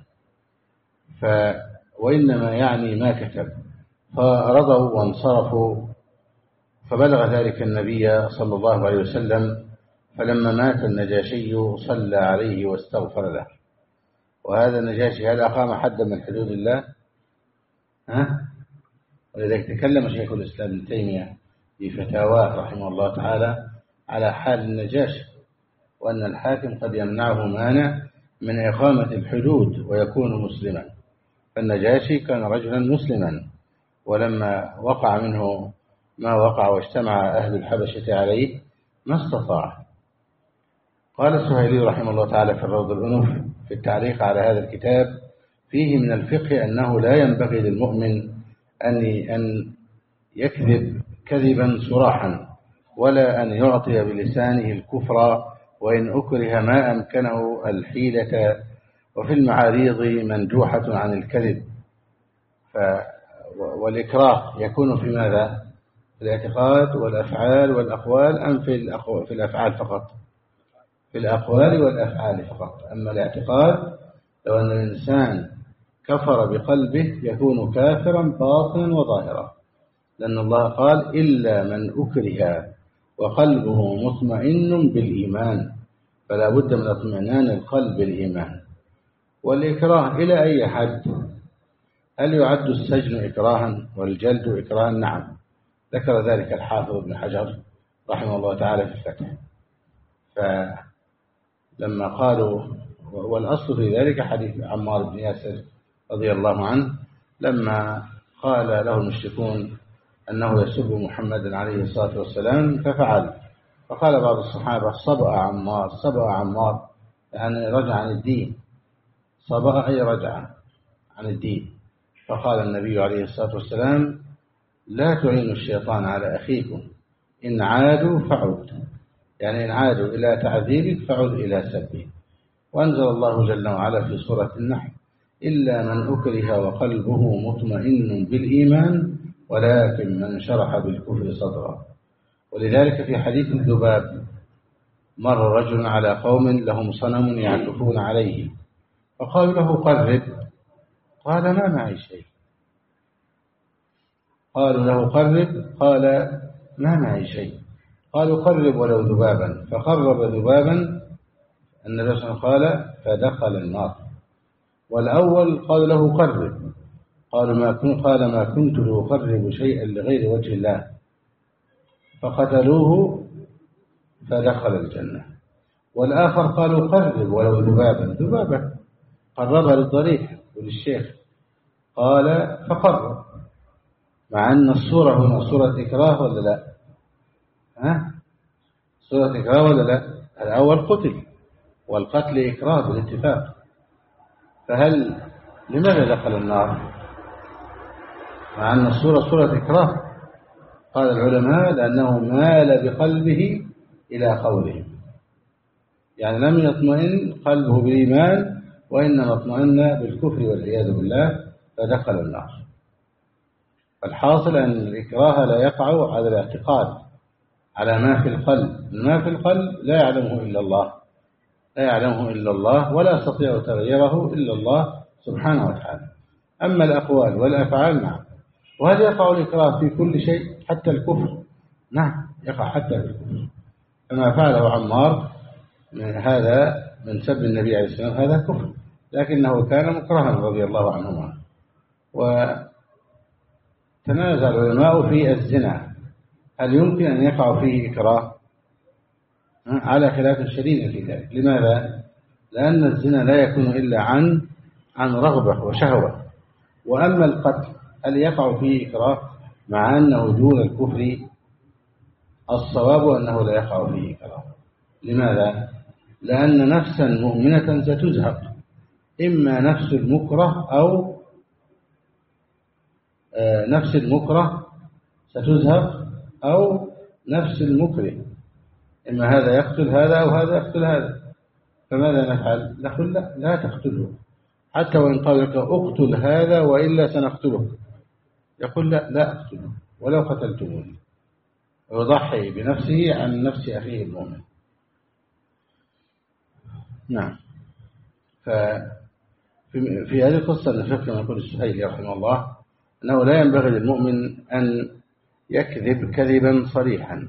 وإنما يعني ما كتب. فرضوا وانصرفوا، فبلغ ذلك النبي صلى الله عليه وسلم، فلما مات النجاشي صلى عليه واستغفر له. وهذا النجاشي هل أقام حدا من حدود الله؟ ولذلك تكلم شيخ الإسلام ابن تيمية في فتاواه رحمه الله تعالى على حال النجاشي، وأن الحاكم قد يمنعه مانع من إقامة الحدود ويكون مسلما. فالنجاشي كان رجلا مسلما، ولما وقع منه ما وقع واجتمع أهل الحبشة عليه ما استطاع. قال السهيلي رحمه الله تعالى في الروض الأنف في التعليق على هذا الكتاب: فيه من الفقه أنه لا ينبغي للمؤمن أن يكذب كذبا صراحا، ولا أن يعطي بلسانه الكفر وإن أكره ما أمكنه الحيلة، وفي المعاريض مندوحة عن الكذب. والإكراه يكون في ماذا؟ في الاعتقاد والأفعال والأقوال، أم في الأفعال فقط؟ في الأقوال والأفعال فقط. أما الاعتقاد لو أن الإنسان كفر بقلبه يكون كافرا باطنا وظاهرا، لأن الله قال: إلا من أكره وقلبه مطمئن بالإيمان، فلا بد من اطمئنان القلب بالإيمان. والإكراه إلى أي حد؟ هل يعد السجن إكراها والجلد إكراها؟ نعم، ذكر ذلك الحافظ ابن حجر رحمه الله تعالى في الفتح. فلما قالوا، والأصل في ذلك حديث عمار بن ياسر رضي الله عنه لما قال له المشركون أنه يسب محمدا عليه الصلاة والسلام ففعل، فقال بعض الصحابة: صبأ عمار، يعني رجع عن الدين. صبأ أي رجع عن الدين. فقال النبي عليه الصلاة والسلام: لا تعينوا الشيطان على أخيكم، إن عادوا فعود، يعني إن عادوا إلى تعذيبك فعود إلى سبه. وأنزل الله جل وعلا في سورة النحل: إلا من أكره وقلبه مطمئن بالإيمان ولكن من شرح بالكفر صدرا. ولذلك في حديث الذباب مر رجل على قوم لهم صنم يعكفون عليه فقالوا له قرب، قال ما معي شيء. قالوا له قرب، قال ما معي شيء. قالوا قرب ولو ذبابا، فقرب ذبابا، النبي صلى الله عليه وسلم قال فدخل النار. والأول قال له قرب، قال ما كنت لأقرب شيئا لغير وجه الله، فقتلوه فدخل الجنة. والآخر قالوا قرب ولو ذبابا، ذبابة قربها للضريح وللشيخ، قال فقرب، مع أن الصورة هنا صورة إكراه ولا لا؟ صورة إكراه ولا لا؟ الأول قتل، والقتل إكراه بالاتفاق، فهل لماذا دخل النار مع أن الصورة صورة إكراه؟ قال العلماء لأنه مال بقلبه إلى قولهم، يعني لم يطمئن قلبه بالإيمان وإنما اطمئن بالكفر والعياذ بالله فدخل النار. الحاصل أن الإكراه لا يقع على الاعتقاد، على ما في القلب، ما في القلب لا يعلمه إلا الله، لا يعلمه إلا الله، ولا يستطيع تغييره إلا الله سبحانه وتعالى. أما الأقوال والأفعال نعم. وهل يقع الإكراه في كل شيء حتى الكفر؟ نعم يقع حتى في الكفر، كما فعله عمار، هذا من سب النبي عليه السلام هذا كفر، لكنه كان مكرها رضي الله عنهما. وتنازع العلماء في الزنا، هل يمكن أن يقع فيه إكراه؟ على خلاف شديد في ذلك. لماذا؟ لأن الزنا لا يكون إلا عن رغبة وشهوة. وأما القتل هل يقع فيه إكراه؟ مع أنه دون الكفر، الصواب أنه لا يقع فيه إكراه. لماذا؟ لأن نفسا مؤمنة ستزهق، إما نفس المكره أو نفس المكره ستزهق، أو نفس المكره، إما هذا يقتل هذا أو هذا يقتل هذا، فماذا نفعل؟ نقول لا تقتله، حتى وإن قال لك اقتل هذا وإلا سنقتلك، يقول لا أقتله ولو قتلتموني، ويضحي بنفسه عن نفس أخيه المؤمن. نعم. في هذه القصة نشوف كما يقول السهيلي رحمه الله أنه لا ينبغي للمؤمن أن يكذب كذبا صريحا،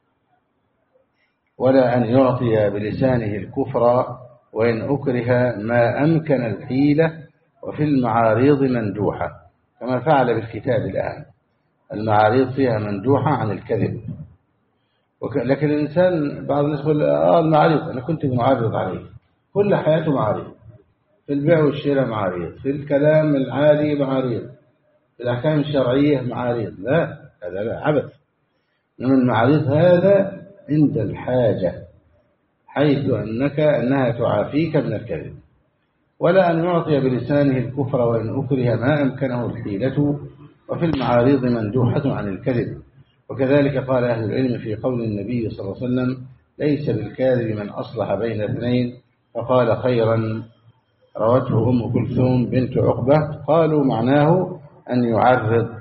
ولا أن يعطي بلسانه الكفر وإن أكره ما أمكن الحيلة، وفي المعاريض مندوحة، كما فعل بالكتاب الآن، المعاريض فيها مندوحة عن الكذب. لكن الإنسان بعض الناس يقول المعاريض أنا كنت معارض عليه، كل حياته معاريض، في البيع والشراء معاريض، في الكلام العالي معاريض، في الأحكام الشرعية معاريض، لا هذا لا عبث. إنما المعاريض هذا عند الحاجة، حيث أنها تعافيك من الكذب، ولا أن يعطي بلسانه الكفر وإن أكره ما أمكنه الحيلة، وفي المعاريض مندوحة عن الكذب. وكذلك قال أهل العلم في قول النبي صلى الله عليه وسلم ليس بالكاذب من أصلح بين اثنين فقال خيرا، روته أم كلثوم بنت عقبة. قالوا معناه أن يعرض،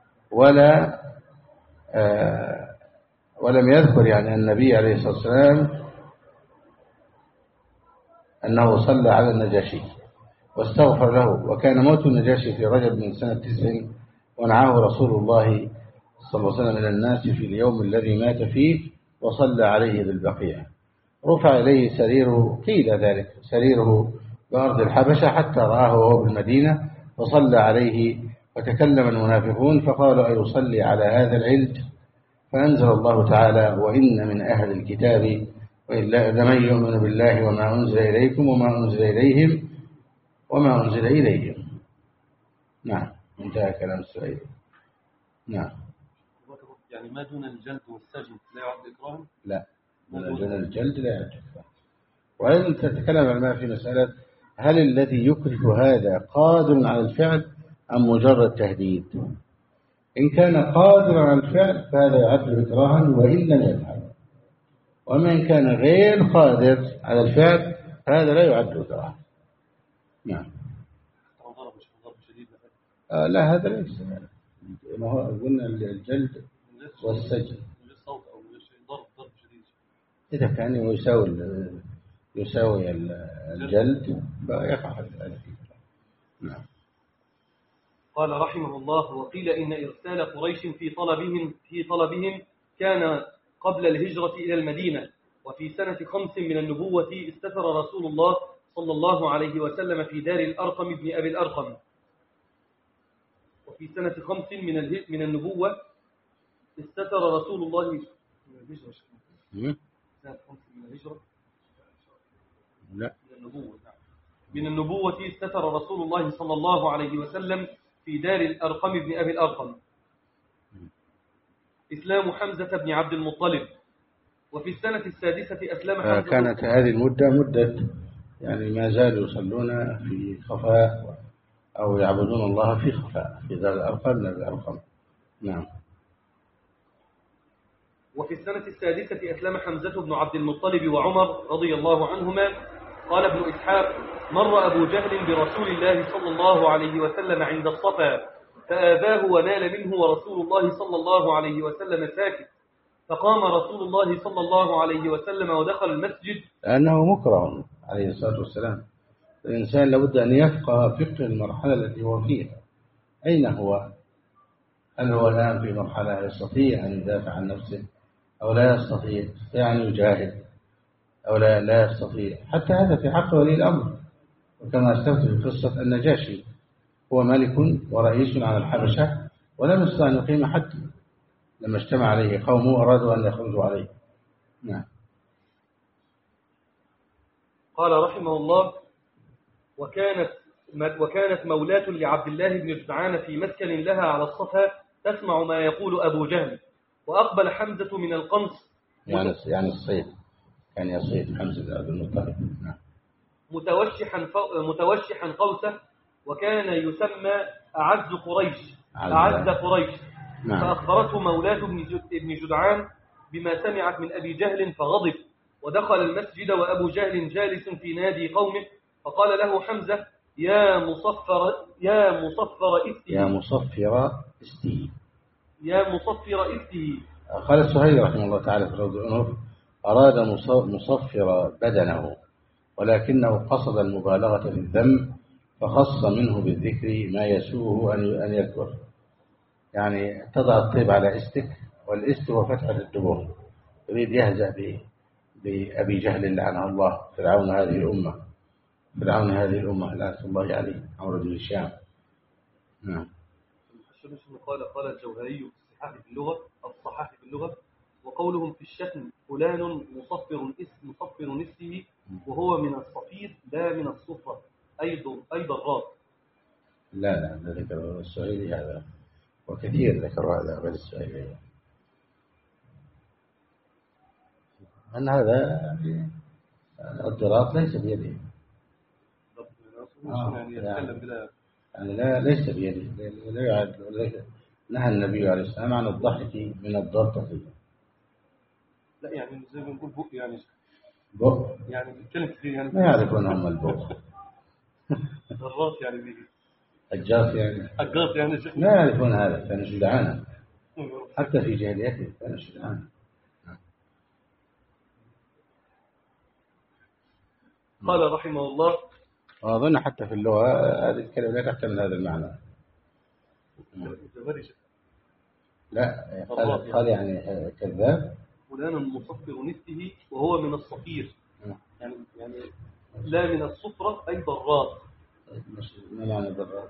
ولم يذكر يعني النبي عليه الصلاة والسلام أنه صلى على النجاشي واستغفر له، وكان موت النجاشي في رجب من سنة 9، ونعاه رسول الله صلى الله عليه وسلم إلى الناس في اليوم الذي مات فيه وصلى عليه بالبقيع. رفع إليه سريره، قيل ذلك سريره بأرض الحبشة حتى رآه وهو بالمدينة وصلى عليه، وتكلم المنافقون فقالوا أيصلي على هذا العلج؟ فأنزل الله تعالى وإن من أهل الكتاب لمن يؤمن بالله وما أنزل إليكم وما أنزل إليهم وما أنزل إليهم. نعم، انتهى كلام السعيد. نعم. يعني ما دون الجلد والسجن لا يعد إكراه؟ لا، ما دون الجلد لا يعد إكراه. وأيضا تتكلم العلماء في مسألة هل الذي يكره هذا قادر على الفعل أم مجرد تهديد؟ إن كان قادرا على الفعل فهذا يعد إكراها وإن لم يفعل، وما إن كان غير قادر على الفعل هذا لا يعد إكراها. نعم. لا هذا ليس، ما هو قلنا الجلد والسجن. من الصوت أو من ضرب شديد. إذا كان يساوي الجلد فيقع هذا. نعم. قال رحمه الله: وقيل إن إرسال قريش في طلبهم كان قبل الهجرة إلى المدينة، وفي سنة 5 من النبوة استتر رسول الله صلى الله عليه وسلم في دار الأرقم بن أبي الأرقم. وفي سنة 5 من النبوة استتر رسول الله من الهجرة. سنة 5 من الهجرة؟ لا، من النبوة استتر رسول الله صلى الله عليه وسلم في دار الأرقم بن أبي الأرقم. إسلام حمزة بن عبد المطلب. وفي السنة 6 أسلم حمزة. كانت هذه المدة مدة يعني ما زالوا يصلون في خفاء أو يعبدون الله في خفاء في دار الأرقم بن أبي الأرقم. نعم. وفي السنة 6 أسلم حمزة بن عبد المطلب وعمر رضي الله عنهما. قال ابن إسحاق: مر أبو جهل برسول الله صلى الله عليه وسلم عند الصفا فآذاه ونال منه، ورسول الله صلى الله عليه وسلم ساكت، فقام رسول الله صلى الله عليه وسلم ودخل المسجد. لأنه مكره عليه الصلاة والسلام. الإنسان لابد أن يفقه فقه المرحلة التي هو فيها. أين هو؟ هل هو الآن في مرحلة يستطيع أن يدافع عن نفسه أو لا يستطيع أن يجاهد أو لا يستطيع؟ حتى هذا في حق ولي الأمر. وكما استفدت في قصة النجاشي، هو ملك ورئيس على الحبشة ولم يستطع أن يقيم حتى لما اجتمع عليه قومه أرادوا أن يخرجوا عليه. نعم. قال رحمه الله: وكانت مولاة لعبد الله بن جدعان في مسكن لها على الصفا تسمع ما يقول أبو جهل، وأقبل حمزة من القنص يعني الصيد، كان يصيد حمزة بن عبد المطلب. نعم. متوشحا قوسه، وكان يسمى أعز قريش. نعم. فأخبرته مولاة ابن جدعان بما سمعت من أبي جهل فغضب، ودخل المسجد وأبو جهل جالس في نادي قومه، فقال له حمزة: يا مصفر إسته. قال السهيلي رحمه الله تعالى في روض الأنوف: أراد مصفر بدنه، ولكنه قصد المبالغة في الذم فخص منه بالذكر ما يسوءه أن يذكر. يعني تضع الطيب على استك، والاست هو فتحة الدبور، يريد يهزأ بأبي جهل لعنه الله، فرعون هذه الأمة لعنة الله عليه، عمرو بن هشام. نعم. قال الجوهري في الصحاح في اللغة: وقولهم في الشتم فلان مصفر نفسه وهو من الصفير لا من الصفرة أيضا الراس. لا ذكر السهيلي هذا، وكثير ذكروا هذا غير السهيلي، أن هذا الضراط ليس بيده. ليس بيده، لا يعد. نهى النبي عليه السلام عن الضحك من الضرطة. لا يعني زي ما نقول بق، يعني بيتكلم كثير، يعني ما يعرفون هم البق. الراس يعني به الجاس يعني لا يعرفون هذا. كان شجعانا حتى في جاهليته، كان شجعانا. قال رحمه الله: وأظن حتى في اللغة هذه الكلمة لا تحتمل هذا المعنى. لا قال يعني كذاب فلان مصفر نفسه وهو من الصفير، يعني لا من الصفرة أي ضرات. ما معنى ضرات؟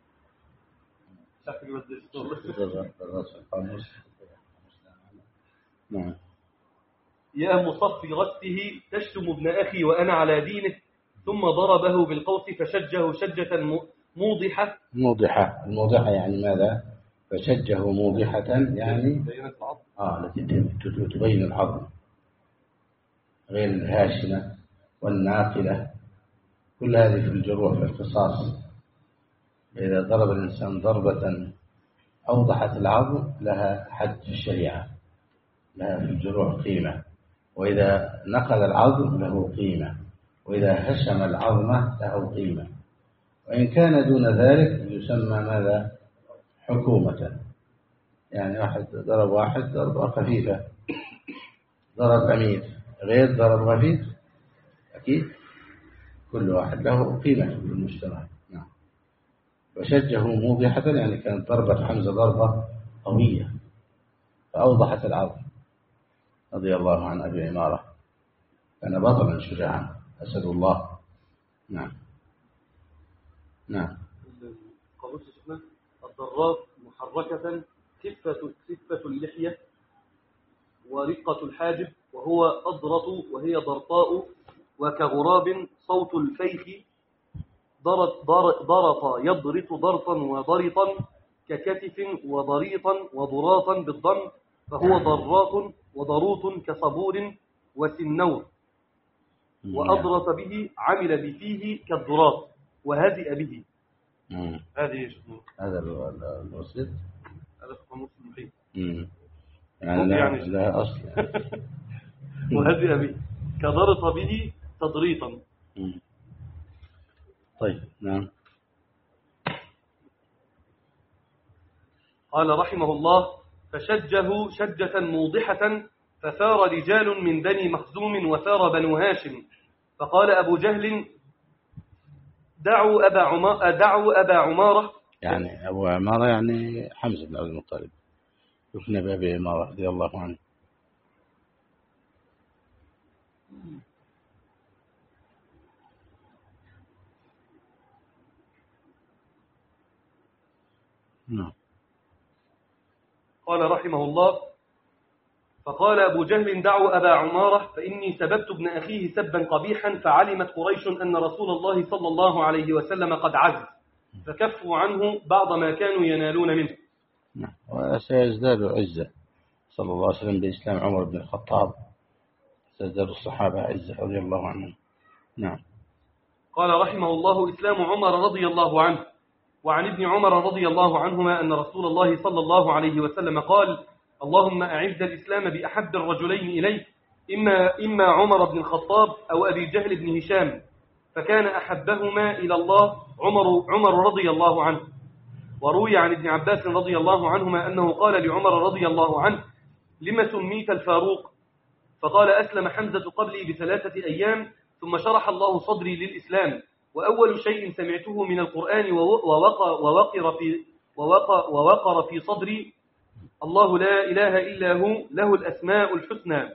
نعم. يا مصفرته تشتم ابن أخي وأنا على دينه، ثم ضربه بالقوس فشجه شجة موضحة. الموضحة يعني ماذا؟ فشجه موضحة يعني التي تبين العظم، غير الهاشمة والناقلة. كل هذه في الجروح في القصاص. إذا ضرب الإنسان ضربة أوضحت العظم لها حد في الشريعة، لها في الجروح قيمة. وإذا نقل العظم له قيمة، وإذا هشم العظمة له قيمة. وإن كان دون ذلك يسمى ماذا؟ حكومة. يعني واحد ضرب ضربة خفيفة، ضرب أمير غير ضرر خفيف أكيد كل واحد له قيمة في المجتمع. نعم. وشجه موضحة يعني كانت ضربة حمزة ضربة قوية فأوضحت العرض رضي الله عن أبي عمارة، كان بطلا شجاعا أسد الله. نعم. نعم. قالوا شفنا الضرات محركة خفة اللحية ورقة الحاجب، وهو أضرط وهي ضرطاء، وكغراب صوت الفيخ، ضرط يضرط ضرطا وضرطا، ككتف وضريطا وضراطا بالضم، فهو ضراط وضروط كصبور وسنور. وأضرط به عمل بفيه كالضراط وهزئ به. هذه هذا الوسط هذا قاموس المحيط يعني لا أصل وهزئ به كضرط به تضريطا. طيب. نعم. قال رحمه الله: فشجه شجة موضحة، فثار رجال من بني مخزوم وثار بنو هاشم، فقال أبو جهل: دعوا أبا عمارة. يعني أبو عمارة يعني حمزة بن عبد المطلب، يكنى بأبي عمارة رضي الله عنه. نعم. قال رحمه الله: فقال أبو جهل: دعوا أبا عمارة فإني سببت ابن أخيه سبا قبيحا، فعلمت قريش أن رسول الله صلى الله عليه وسلم قد عز، فكفوا عنه بعض ما كانوا ينالون منه. نعم. وسيزداد عزة صلى الله عليه وسلم بإسلام عمر بن الخطاب، سيزداد الصحابة عزة رضي الله عنهم. نعم. قال رحمه الله: إسلام عمر رضي الله عنه. وعن ابن عمر رضي الله عنهما أن رسول الله صلى الله عليه وسلم قال: اللهم أعز الإسلام بأحب الرجلين إليك، إما عمر بن الخطاب أو أبي جهل بن هشام، فكان أحبهما إلى الله عمر رضي الله عنه. وروي عن ابن عباس رضي الله عنهما أنه قال لعمر رضي الله عنه: لما سميت الفاروق؟ فقال: أسلم حمزة قبلي ب3 أيام، ثم شرح الله صدري للإسلام، وأول شيء سمعته من القرآن ووقر في صدري الله لا إله إلا هو له الأسماء الحسنى،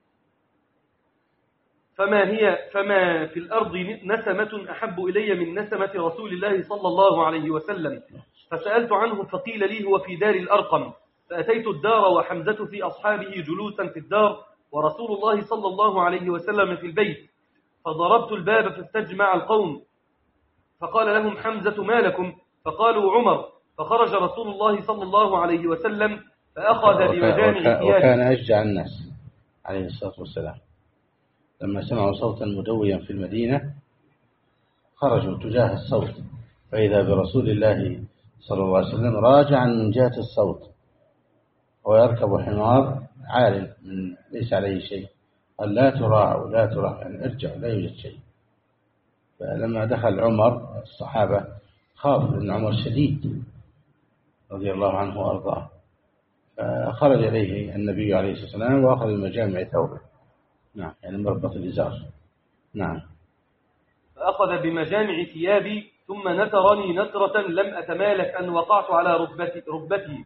فما في الأرض نسمة أحب إلي من نسمة رسول الله صلى الله عليه وسلم. فسألت عنه فقيل لي هو في دار الأرقم، فأتيت الدار وحمزة في أصحابه جلوسا في الدار، ورسول الله صلى الله عليه وسلم في البيت، فضربت الباب فاستجمع القوم، فقال لهم حمزة: ما لكم؟ فقالوا: عمر. فخرج رسول الله صلى الله عليه وسلم فأخذ بمجامع ثيابه. وكان أشجع الناس عليه الصلاة والسلام، لما سمعوا صوتا مدويا في المدينة خرجوا تجاه الصوت، فإذا برسول الله صلى الله عليه وسلم راجعا من جهة الصوت ويركب حمار عال من ليس عليه شيء، قال: لا تراعوا لا تراعوا، يعني ارجعوا لا يوجد شيء. فلما دخل عمر الصحابة خافوا أن عمر شديد رضي الله عنه وأرضاه، فخرج إليه النبي عليه الصلاة والسلام وأخذ المجامع ثوبه. نعم، يعني مربط الإزار. نعم. فأخذ بمجامع ثيابي ثم نترني نترة لم أتمالك أن وقعت على ركبتي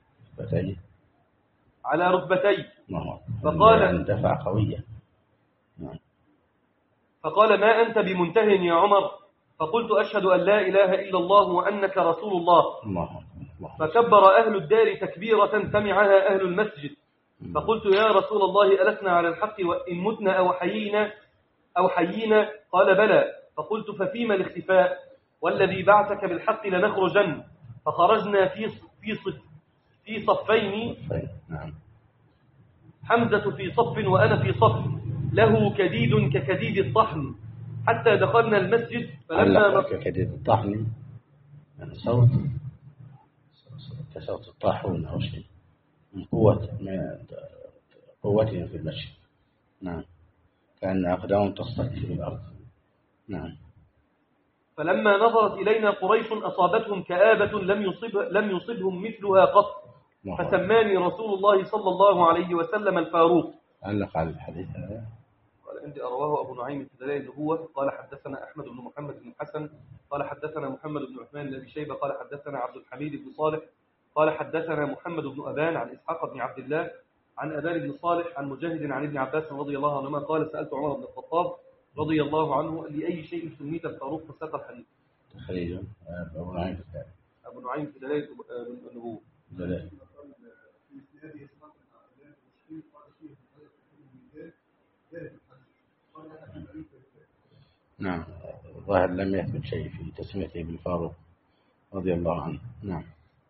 على ركبتي. فقال دفع قوية. نعم. فقال: ما أنت بمنته يا عمر؟ فقلت: أشهد أن لا إله إلا الله وأنك رسول الله. فكبر أهل الدار تكبيرة سمعها أهل المسجد. فقلت: يا رسول الله ألسنا على الحق وإن متنا أو حيينا؟ قال: بلى. فقلت: ففيما الاختفاء؟ والذي بعثك بالحق لنخرجن. فخرجنا في صفين، حمزة في صف وأنا في صف، له كديد ككديد الطحن، حتى دخلنا المسجد. فلما ككديد الطحن يعني صوت كصوت الطاحون أو شيء من قوتهم في المشي. نعم، كأن أقدامهم تصطك في الأرض. نعم. فلما نظرت إلينا قريش أصابتهم كآبة لم يصبهم مثلها قط، فسماني رسول الله صلى الله عليه وسلم الفاروق. علق على الحديث هذا قال عندي أرواه أبو نعيم في دلائل النبوة قال حدثنا أحمد بن محمد بن الحسن قال حدثنا محمد بن عثمان بن أبي شيبة قال حدثنا عبد الحميد بن صالح قال حدثنا محمد بن أبان عن إسحاق بن عبد الله عن أبان بن صالح عن مجاهد عن ابن عباس رضي الله عنهما قال سألت عمر بن الخطاب رضي الله عنه لأي شيء سميت الفاروق فساق الحديث. تخريج أبو نعيم في الثالث. أبو نعيم في دلائل النبوة. دلائل. نعم الظاهر لم يثبت شيء في تسميته بالفاروق رضي الله عنه. نعم.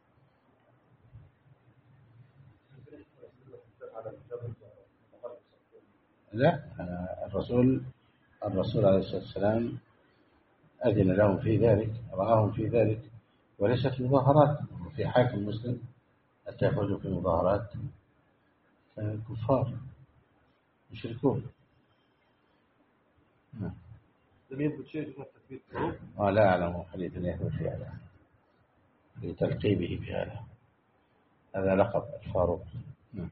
لا الرسول عليه الصلاة والسلام أذن لهم في ذلك رآهم في ذلك وليست مظاهرات. في حاكم مسلم حتى يخرجوا في مظاهرات كفار مشركون. نعم. لم يثبت شيء في التثبيت. لا أعلم حديث يثبت في هذا لتلقيبه بهذا. هذا لقب الفاروق. نعم.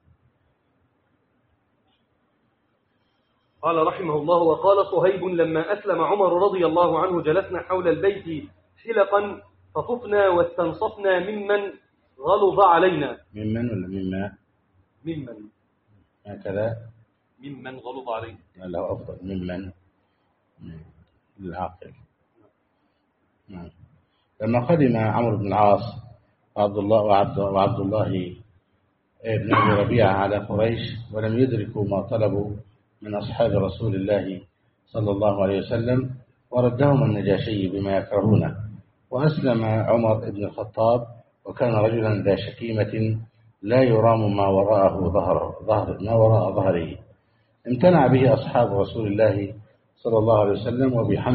قال رحمه الله وقال صهيب لما أسلم عمر رضي الله عنه جلسنا حول البيت حلقا فطفنا واستنصفنا ممن غلظ علينا. ممن ولا مما؟ ممن هكذا ممن غلظ علينا له أفضل ممن للعاقل. نعم. لما قدم عمرو بن العاص وعبد الله ابن أبي ربيعة على قريش ولم يدركوا ما طلبوا من أصحاب رسول الله صلى الله عليه وسلم وردهم النجاشي بما يكرهونه وأسلم عمر بن الخطاب وكان رجلا ذا شكيمة لا يرام ما وراءه ما وراء ظهره. امتنع به أصحاب رسول الله صلى الله عليه وسلم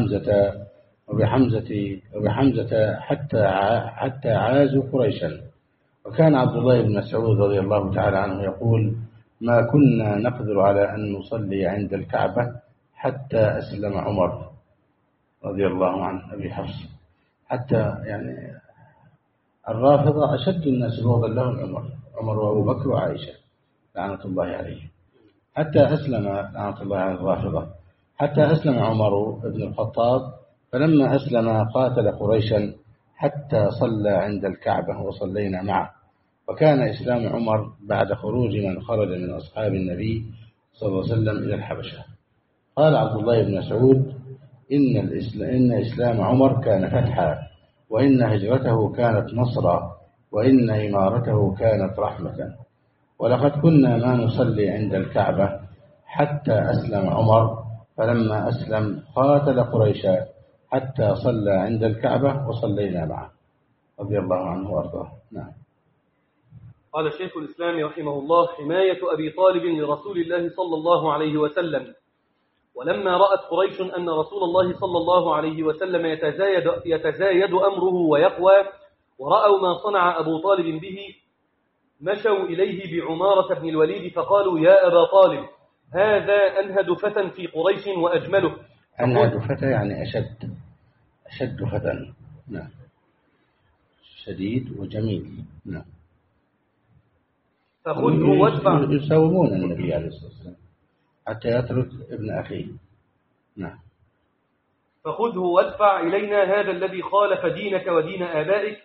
وبحمزة حتى عازوا قريشا. وكان عبد الله بن مسعود رضي الله تعالى عنه يقول ما كنا نقدر على أن نصلي عند الكعبة حتى أسلم عمر رضي الله عنه أبي حفص. حتى يعني الرافضة أشد الناس بغضا لهم عمر وأبو بكر وعائشة لعنة الله عليه حتى أسلم لعنة الله على الرافضة حتى أسلم عمر بن الخطاب. فلما أسلم قاتل قريشا حتى صلى عند الكعبة وصلينا معه. وكان إسلام عمر بعد خروج من خرج من أصحاب النبي صلى الله عليه وسلم إلى الحبشة. قال عبد الله بن مسعود إن إسلام عمر كان فتحا وإن هجرته كانت نصرا وإن إمارته كانت رحمة. ولقد كنا ما نصلي عند الكعبة حتى أسلم عمر فلما أسلم قاتل قريشا حتى صلى عند الكعبة وصلينا معه رضي الله عنه وأرضاه. نعم. قال شيخ الإسلام رحمه الله حماية أبي طالب لرسول الله صلى الله عليه وسلم. ولما رأت قريش أن رسول الله صلى الله عليه وسلم يتزايد أمره ويقوى ورأوا ما صنع أبو طالب به مشوا إليه بعمارة بن الوليد فقالوا يا أبا طالب هذا أنهد فتى في قريش وأجمله. أنهد فتى يعني أشد فتى. نعم. شديد وجميل. نعم. فخذه وادفع. يساومون النبي عليه الصلاة والسلام حتى يترك ابن أخيه. نعم. فخذه وادفع إلينا هذا الذي خالف دينك ودين آبائك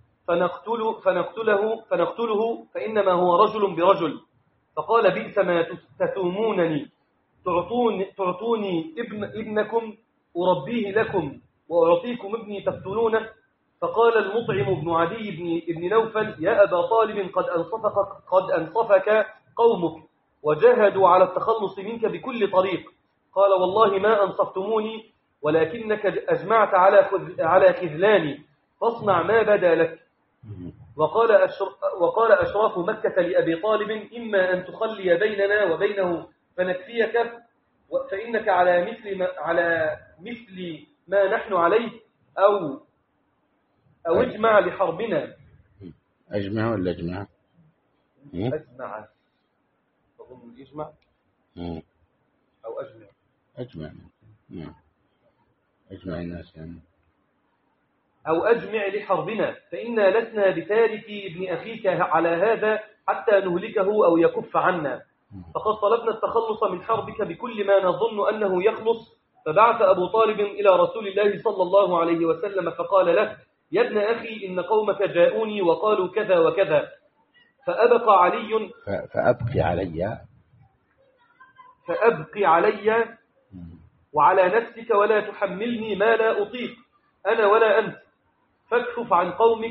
فنقتله فإنما هو رجل برجل. فقال بئس ما تثومونني تعطوني ابنكم أربيه لكم وأعطيكم ابني تقتلونه. فقال المطعم بن عدي بن نوفل يا أبا طالب قد أنصفك قومك وجاهدوا على التخلص منك بكل طريق. قال والله ما أنصفتموني ولكنك أجمعت على خذلاني فاصنع ما بدا لك. وقال أشراف مكة لأبي طالب إما أن تخلي بيننا وبينه فنكفيك فإنك على مثل ما نحن عليه أو اجمع لحربنا. أجمع ولا أجمع؟ أجمع أظن يجمع أو أجمع. نعم. أجمع الناس يعني. أو أجمع لحربنا فإنا لسنا بتارك ابن أخيك على هذا حتى نهلكه أو يكف عنا. فقد طلبنا التخلص من حربك بكل ما نظن أنه يخلص. فبعث أبو طالب إلى رسول الله صلى الله عليه وسلم فقال له: يا ابن أخي إن قومك جاءوني وقالوا كذا وكذا. فأبقى علي فأبقي علي وعلى نفسك ولا تحملني ما لا أطيق أنا ولا أنت. فاكفف عن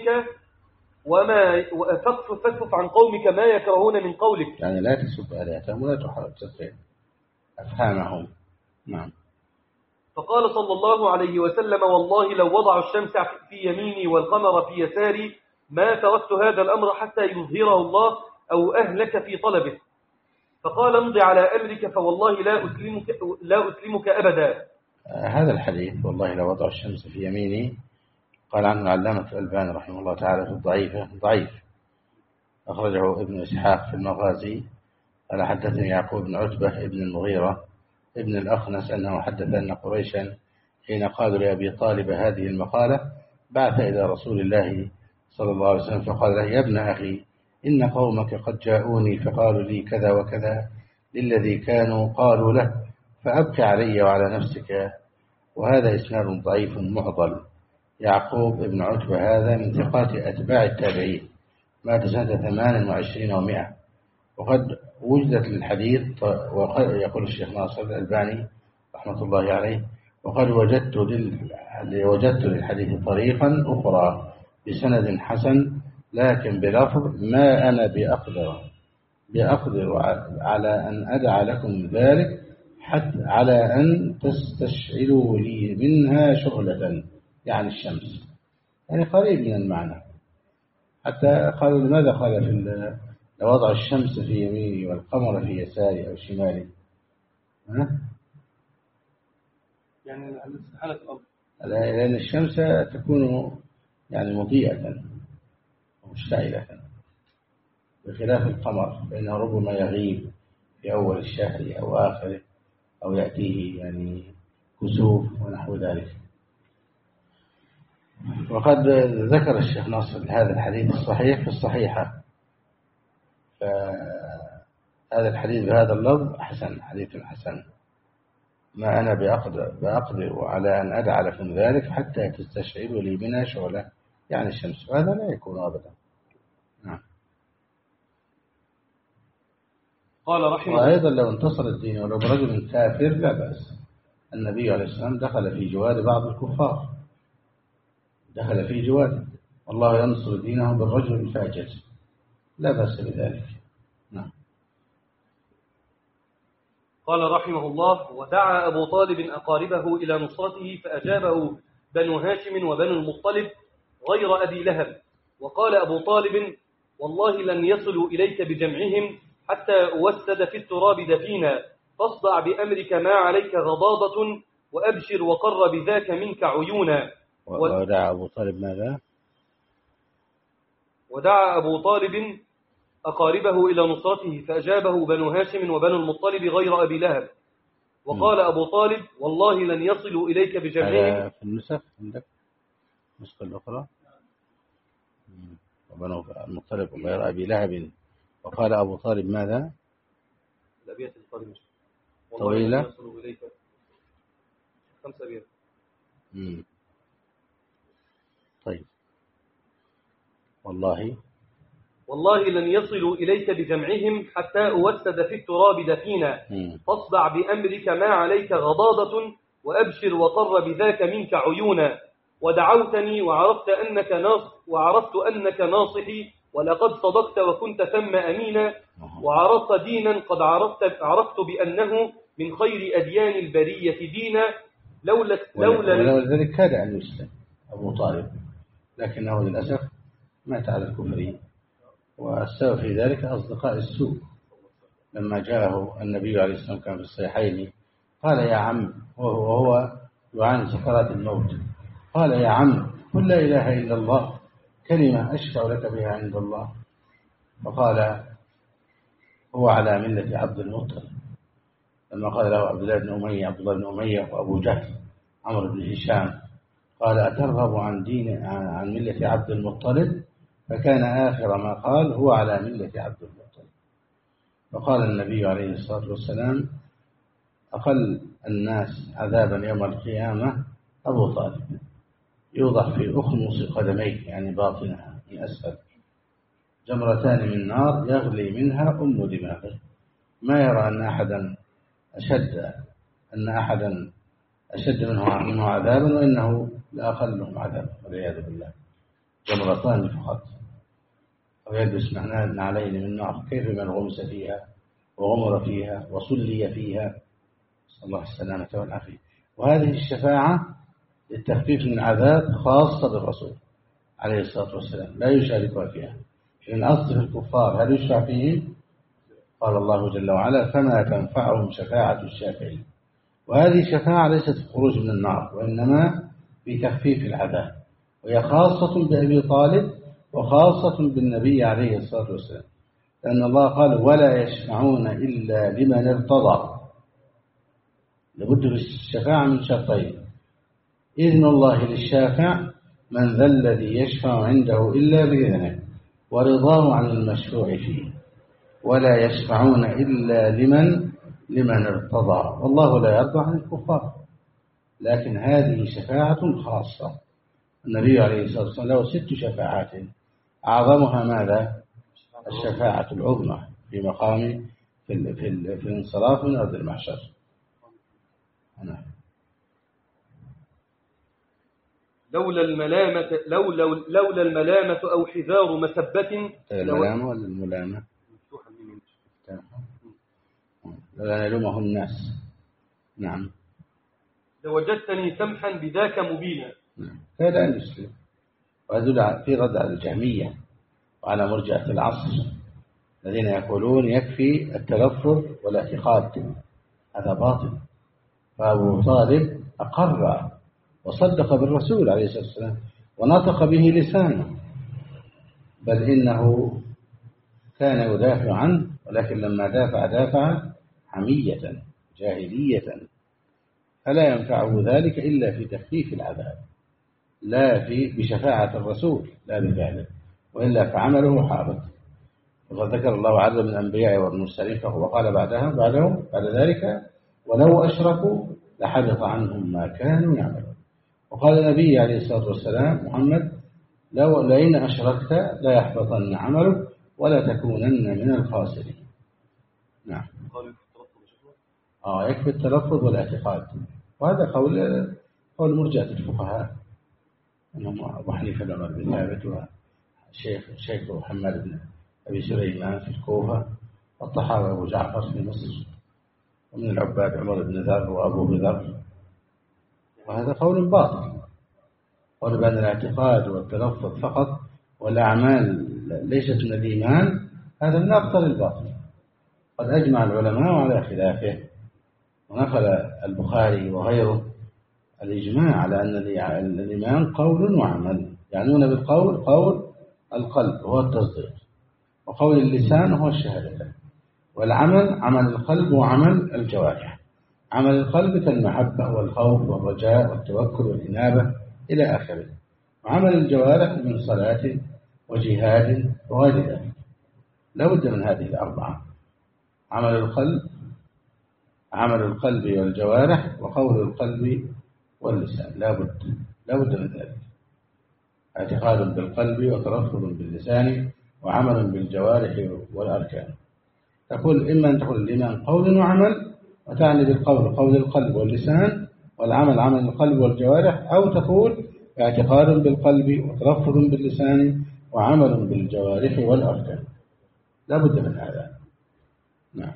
قومك ما يكرهون من قولك. يعني لا تسب آلهتهم ولا تحاول تسب أفهامهم. نعم. فقال صلى الله عليه وسلم: والله لو وضعوا الشمس في يميني والقمر في يساري ما تركت هذا الأمر حتى يظهره الله أو أهلك في طلبه. فقال: امضي على أمرك فوالله لا أسلمك أبدا. هذا الحديث والله لو وضعوا الشمس في يميني قال عنه العلامة الألباني رحمه الله تعالى في الضعيفة ضعيف، أخرجه ابن إسحاق في المغازي قال حدثني يعقوب بن عتبة ابن المغيرة ابن الأخنس أنه حدث أن قريشا حين قالوا لأبي طالب هذه المقالة بعث إلى رسول الله صلى الله عليه وسلم فقال له: يا ابن أخي إن قومك قد جاءوني فقالوا لي كذا وكذا للذي كانوا قالوا له فأبقى علي وعلى نفسك. وهذا إسناد ضعيف معضل. يعقوب ابن عتبة هذا من ثقات أتباع التابعين، مات سنة 28 و100. وقد وجدت للحديث، وقد يقول الشيخ ناصر الألباني رحمة الله عليه: وقد وجدت للحديث طريقا أخرى بسند حسن لكن بلفظ ما أنا بأقدر على أن أدع لكم ذلك حتى على أن تستشعلوا لي منها شغلة، يعني الشمس، يعني قريب من المعنى. حتى قالوا لماذا قال في وضع الشمس في يميني والقمر في يساري أو شمالي؟ يعني حالة الأمر، لأن الشمس تكون يعني مضيئة ومشتعلة بخلاف القمر فإنه ربما يغيب في أول الشهر أو آخره أو يأتيه يعني كسوف ونحو ذلك. وقد ذكر الشيخ ناصر هذا الحديث الصحيح في الصحيحة، فهذا الحديث بهذا اللفظ حسن، حديث حسن. ما أنا بأقدر على أن أدع لكم ذلك حتى تستشعروا لي منها شغلة، يعني الشمس، وهذا لا يكون أبدا. نعم. قال رحمه الله: وأيضا لو انتصر الدين ولو برجل كافر لا بأس. النبي عليه السلام دخل في جواد بعض الكفار، دخل في جواد، والله ينصر دينه بالرجل الفاجر، لا بأس بذلك. نعم. قال رحمه الله: ودعا أبو طالب أقاربه إلى نصرته فأجابه بنو هاشم وبنو المطلب غير أبي لهب. وقال أبو طالب: والله لن يصلوا إليك بجمعهم حتى أوسد في التراب دفينا، فاصدع بأمرك ما عليك غضاضة وأبشر وقر بذاك منك عيونا. ودعا أبو طالب ماذا؟ ودعا أبو طالب أقاربه إلى نصرته فأجابه بنو هاشم وبنو المطلب غير أبي لهب. وقال أبو طالب: والله لن يصلوا إليك بجمعهم. في النسخ عندك النسخة الأخرى وبنو المطلب غير أبي لهب. وقال أبو طالب ماذا؟ الأبيات طويلة 5 أبيات. طيب. والله لن يصلوا إليك بجمعهم حتى أوسد في التراب دفينا، فاصدع بأمرك ما عليك غضاضة وأبشر وقر بذاك منك عيونا. ودعوتني وعرفت أنك ناصحي، ولقد صدقت وكنت ثم أمينا. وعرفت دينا قد عرفت بأنه من خير أديان البرية دينا. لولا ذلك كاد أن يسلم أبو طالب، لكنه للأسف مات على الكفر. والسبب في ذلك أصدقاء السوء. لما جاءه النبي عليه السلام كان في الصحيحين قال: يا عم، وهو يعاني سكرات الموت، قال: يا عم، قل لا إله إلا الله، كلمة أشفع لك بها عند الله. فقال: هو على ملة عبد المطلب. لما قال له عبد الله بن أمية وأبو جهل عمرو بن هشام قال: أترغب عن ملة عبد المطلب؟ فكان آخر ما قال: هو على ملة عبد المطلب. فقال النبي عليه الصلاة والسلام: أقل الناس عذابا يوم القيامة أبو طالب، يوضع في أخمص قدميه يعني باطنها من أسفل جمرتان من نار يغلي منها دماغه، ما يرى أن أحدا أشد منه عذابا، وإنه لأقلهم عذابا والعياذ بالله. جمرتان فقط، ويلبس نعلين من نار، كيف من غمس فيها وغمر فيها وصلي فيها، نسأل الله السلامة والعافية. وهذه الشفاعة للتخفيف من العذاب خاصة بالرسول عليه الصلاة والسلام، لا يشاركها فيها. لأن أصل في الكفار هل يشفع فيهم؟ قال الله جل وعلا: فما تنفعهم شفاعة الشافعين. وهذه شفاعة ليست في خروج من النار، وإنما في تخفيف العذاب، وهي خاصة بأبي طالب وخاصة بالنبي عليه الصلاة والسلام، لأن الله قال: ولا يشفعون إلا لمن ارتضى. لابد للشفاعة من شرطين: إذن الله للشافع، من ذا الذي يشفع عنده إلا بإذنه، ورضاه عن المشفوع فيه. ولا يشفعون إلا لمن ارتضى، والله لا يرضى عن الكفار. لكن هذه شفاعة خاصة. النبي عليه الصلاة والسلام له 6 شفاعات، أعظمها ماذا؟ الشفاعة العظمى في مقام في الانصراف من أرض المحشر. لولا الملامة أو حذار مسبة. الملامة ولا الملامة؟ لا يلومه الناس. نعم. لوجدتني سمحا بذاك مبينا. نعم. هذا المسلم. وهذا في رد على الجهمية وعلى مرجئة العصر الذين يقولون يكفي التلفظ والاعتقاد، هذا باطل. فأبو طالب أقر وصدق بالرسول عليه الصلاة والسلام ونطق به لسانه، بل إنه كان يدافع عنه، ولكن لما دافع حمية جاهلية، فلا ينفعه ذلك إلا في تخفيف العذاب، لا بشفاعة الرسول، لا بفعله، وإلا فعمله حابط. وقد ذكر الله عز من الأنبياء والمرسلين وقال بعد ذلك: ولو أشركوا لحبط عنهم ما كانوا يعملون. وقال النبي عليه الصلاة والسلام: محمد لئن أشركت لا يحبطن عملك ولا تكونن من الخاسرين. نعم. يكفي التلفظ والاعتقاد، وهذا قول مرجئة الفقهاء، أنهم أبو حنيفة بن عمر بن ثابت وشيخ محمد بن أبي سليمان في الكوفة، والطحاوي أبو جعفر في مصر، ومن العباد عمر بن ذر وأبو ذر. وهذا قول باطل، قول بأن الاعتقاد والتلفظ فقط والأعمال ليست من الإيمان، هذا من أبطل الباطل. قد أجمع العلماء على خلافه، ونقل البخاري وغيره الإجماع على أن الإيمان قول وعمل. يعنون بالقول قول القلب هو التصديق، وقول اللسان هو الشهادة، والعمل عمل القلب وعمل الجوارح. عمل القلب كالمحبة والخوف والرجاء والتوكل والإنابة إلى آخره، وعمل الجوارح من صلاة وجهاد وغير ذلك. لا بد من هذه الأربعة: عمل القلب والجوارح، وقول القلب واللسان، لا بد من ذلك. اعتقاد بالقلب وتلفظ باللسان وعمل بالجوارح والأركان. إما أن تقول الإيمان قول وعمل، وتعني بالقول قول القلب واللسان، والعمل عمل القلب والجوارح، أو تقول اعتقاد بالقلب وتلفظ باللسان وعمل بالجوارح والأركان. لا بد من هذا. نعم.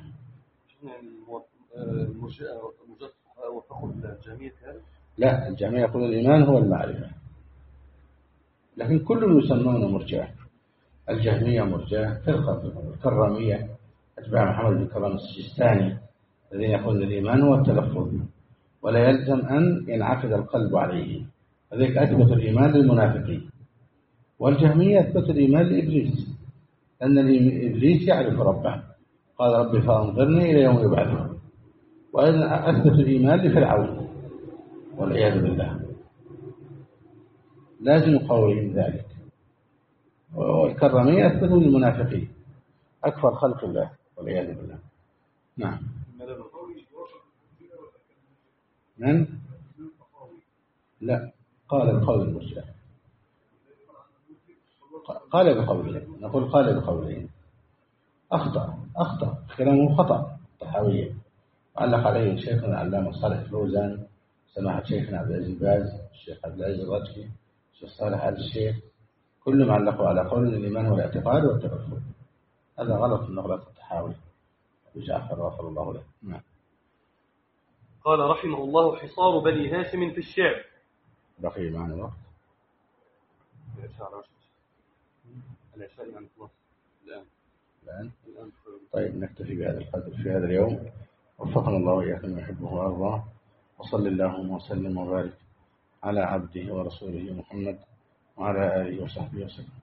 لا، الجميع يقول الإيمان هو المعرفة، لكن كل يسمون مرجئة. الجهمية مرجئة، فرقة الكرامية أتباع محمد بن كرام السجستاني الذين يقولون الإيمان هو التلفظ ولا يلزم أن ينعقد القلب عليه، وذلك أثبت الإيمان للمنافقين. والجهمية أثبت الإيمان لإبليس، أن إبليس يعرف ربه، قال: ربي فأنظرني إلى يوم يبعثون. وأيضا أثبت الإيمان لفرعون والعياذ بالله، لازم قولهم ذلك. والكرامية أثبتوا للمنافقين، أكفر خلق الله والعياذ بالله. نعم. من؟ لا، قال بقول المرجئة، قال بقولين، نقول قال بقولين. أخطأ كلامه خطأ طحاوية، علق عليه شيخنا العلامة صالح فوزان، سماحة شيخنا عبد العزيز باز، الشيخ عبد العزيز الرجحي، الشيخ صالح آل الشيخ، كلهم علقوا على قول الإيمان والاعتقاد والتوكل. هذا غلط من غلط الطحاوي أبو جعفر غفر الله له. نعم. قال رحمه الله: حصار بني هاشم في الشعر. بقي معنا وقت. العشاء يعني خلاص الآن. طيب نكتفي بهذا القدر في هذا اليوم. وفقنا الله وإياكم يحبه وأرضاه، وصل اللهم وسلم وبارك على عبده ورسوله محمد وعلى آله وصحبه وسلم.